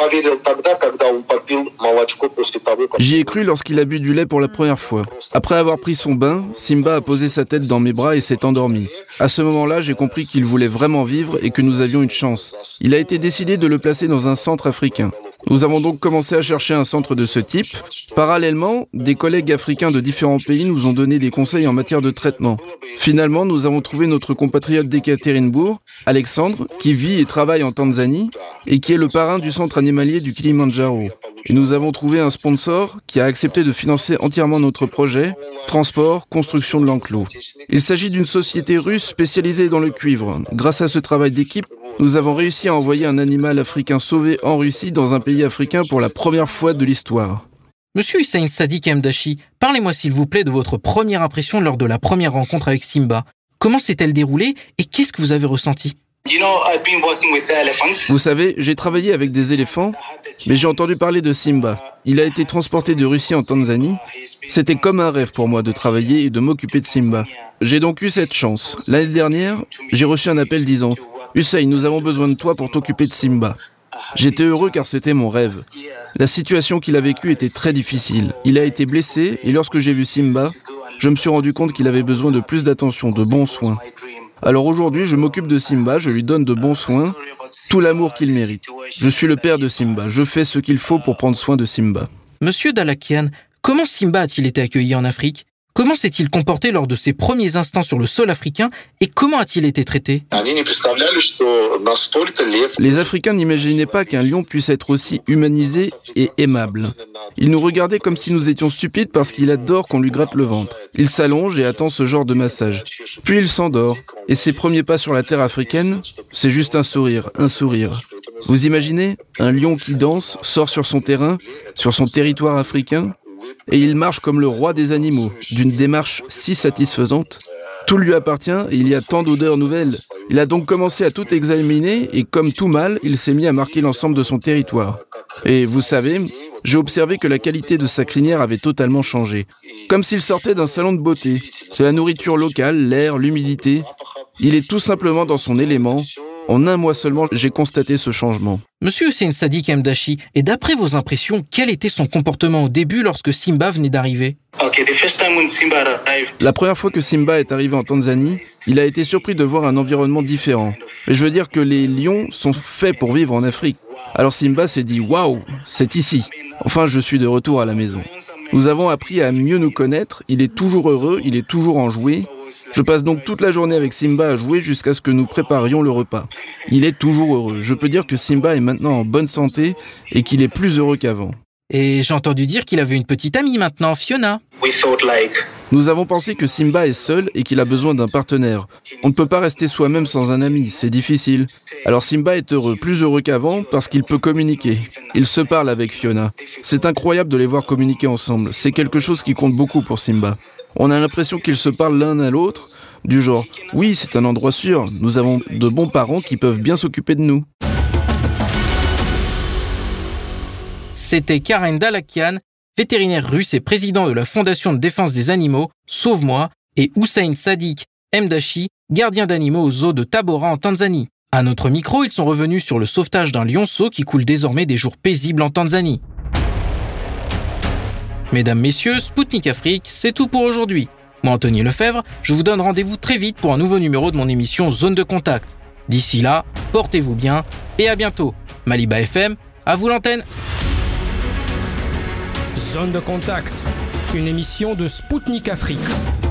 J'y ai cru lorsqu'il a bu du lait pour la première fois. Après avoir pris son bain, Simba a posé sa tête dans mes bras et s'est endormi. À ce moment-là, j'ai compris qu'il voulait vraiment vivre et que nous avions une chance. Il a été décidé de le placer dans un centre africain. Nous avons donc commencé à chercher un centre de ce type. Parallèlement, des collègues africains de différents pays nous ont donné des conseils en matière de traitement. Finalement, nous avons trouvé notre compatriote d'Ekaterinbourg, Alexandre, qui vit et travaille en Tanzanie et qui est le parrain du centre animalier du Kilimandjaro. Et nous avons trouvé un sponsor qui a accepté de financer entièrement notre projet, transport, construction de l'enclos. Il s'agit d'une société russe spécialisée dans le cuivre. Grâce à ce travail d'équipe, nous avons réussi à envoyer un animal africain sauvé en Russie dans un pays africain pour la première fois de l'histoire. Monsieur Hussein Sadiq Mdachi, parlez-moi s'il vous plaît de votre première impression lors de la première rencontre avec Simba. Comment s'est-elle déroulée et qu'est-ce que vous avez ressenti ? Vous savez, j'ai travaillé avec des éléphants, mais j'ai entendu parler de Simba. Il a été transporté de Russie en Tanzanie. C'était comme un rêve pour moi de travailler et de m'occuper de Simba. J'ai donc eu cette chance. L'année dernière, j'ai reçu un appel disant « Hussein, nous avons besoin de toi pour t'occuper de Simba ». J'étais heureux car c'était mon rêve. La situation qu'il a vécue était très difficile. Il a été blessé et lorsque j'ai vu Simba, je me suis rendu compte qu'il avait besoin de plus d'attention, de bons soins. Alors aujourd'hui, je m'occupe de Simba, je lui donne de bons soins, tout l'amour qu'il mérite. Je suis le père de Simba, je fais ce qu'il faut pour prendre soin de Simba. Monsieur Dalakian, comment Simba a-t-il été accueilli en Afrique ? Comment s'est-il comporté lors de ses premiers instants sur le sol africain et comment a-t-il été traité ? Les Africains n'imaginaient pas qu'un lion puisse être aussi humanisé et aimable. Ils nous regardaient comme si nous étions stupides parce qu'il adore qu'on lui gratte le ventre. Il s'allonge et attend ce genre de massage. Puis il s'endort. Et ses premiers pas sur la terre africaine, c'est juste un sourire, un sourire. Vous imaginez ? Un lion qui danse, sort sur son terrain, sur son territoire africain, et il marche comme le roi des animaux, d'une démarche si satisfaisante. Tout lui appartient et il y a tant d'odeurs nouvelles. Il a donc commencé à tout examiner et comme tout mâle, il s'est mis à marquer l'ensemble de son territoire. Et vous savez, j'ai observé que la qualité de sa crinière avait totalement changé. Comme s'il sortait d'un salon de beauté. C'est la nourriture locale, l'air, l'humidité. Il est tout simplement dans son élément. En un mois seulement, j'ai constaté ce changement. Monsieur Hussein Sadiq Mdachi, et d'après vos impressions, quel était son comportement au début lorsque Simba venait d'arriver ? La première fois que Simba est arrivé en Tanzanie, il a été surpris de voir un environnement différent. Mais je veux dire que les lions sont faits pour vivre en Afrique. Alors Simba s'est dit « Waouh, c'est ici !» Enfin, je suis de retour à la maison. Nous avons appris à mieux nous connaître, il est toujours heureux, il est toujours enjoué. Je passe donc toute la journée avec Simba à jouer jusqu'à ce que nous préparions le repas. Il est toujours heureux. Je peux dire que Simba est maintenant en bonne santé et qu'il est plus heureux qu'avant. Et j'ai entendu dire qu'il avait une petite amie maintenant, Fiona. Nous avons pensé que Simba est seul et qu'il a besoin d'un partenaire. On ne peut pas rester soi-même sans un ami, c'est difficile. Alors Simba est heureux, plus heureux qu'avant parce qu'il peut communiquer. Il se parle avec Fiona. C'est incroyable de les voir communiquer ensemble. C'est quelque chose qui compte beaucoup pour Simba. On a l'impression qu'ils se parlent l'un à l'autre, Du genre, oui, c'est un endroit sûr, nous avons de bons parents qui peuvent bien s'occuper de nous. C'était Karen Dalakian, vétérinaire russe et président de la Fondation de défense des animaux, Sauve-moi, et Hussein Sadiq Mdashi, gardien d'animaux au zoo de Tabora en Tanzanie. À notre micro, ils sont revenus sur le sauvetage d'un lionceau qui coule désormais des jours paisibles en Tanzanie. Mesdames, messieurs, Spoutnik Afrique, c'est tout pour aujourd'hui. Moi, Anthony Lefebvre, je vous donne rendez-vous très vite pour un nouveau numéro de mon émission Zone de Contact. D'ici là, portez-vous bien et à bientôt. Maliba FM, à vous l'antenne. Zone de Contact, une émission de Spoutnik Afrique.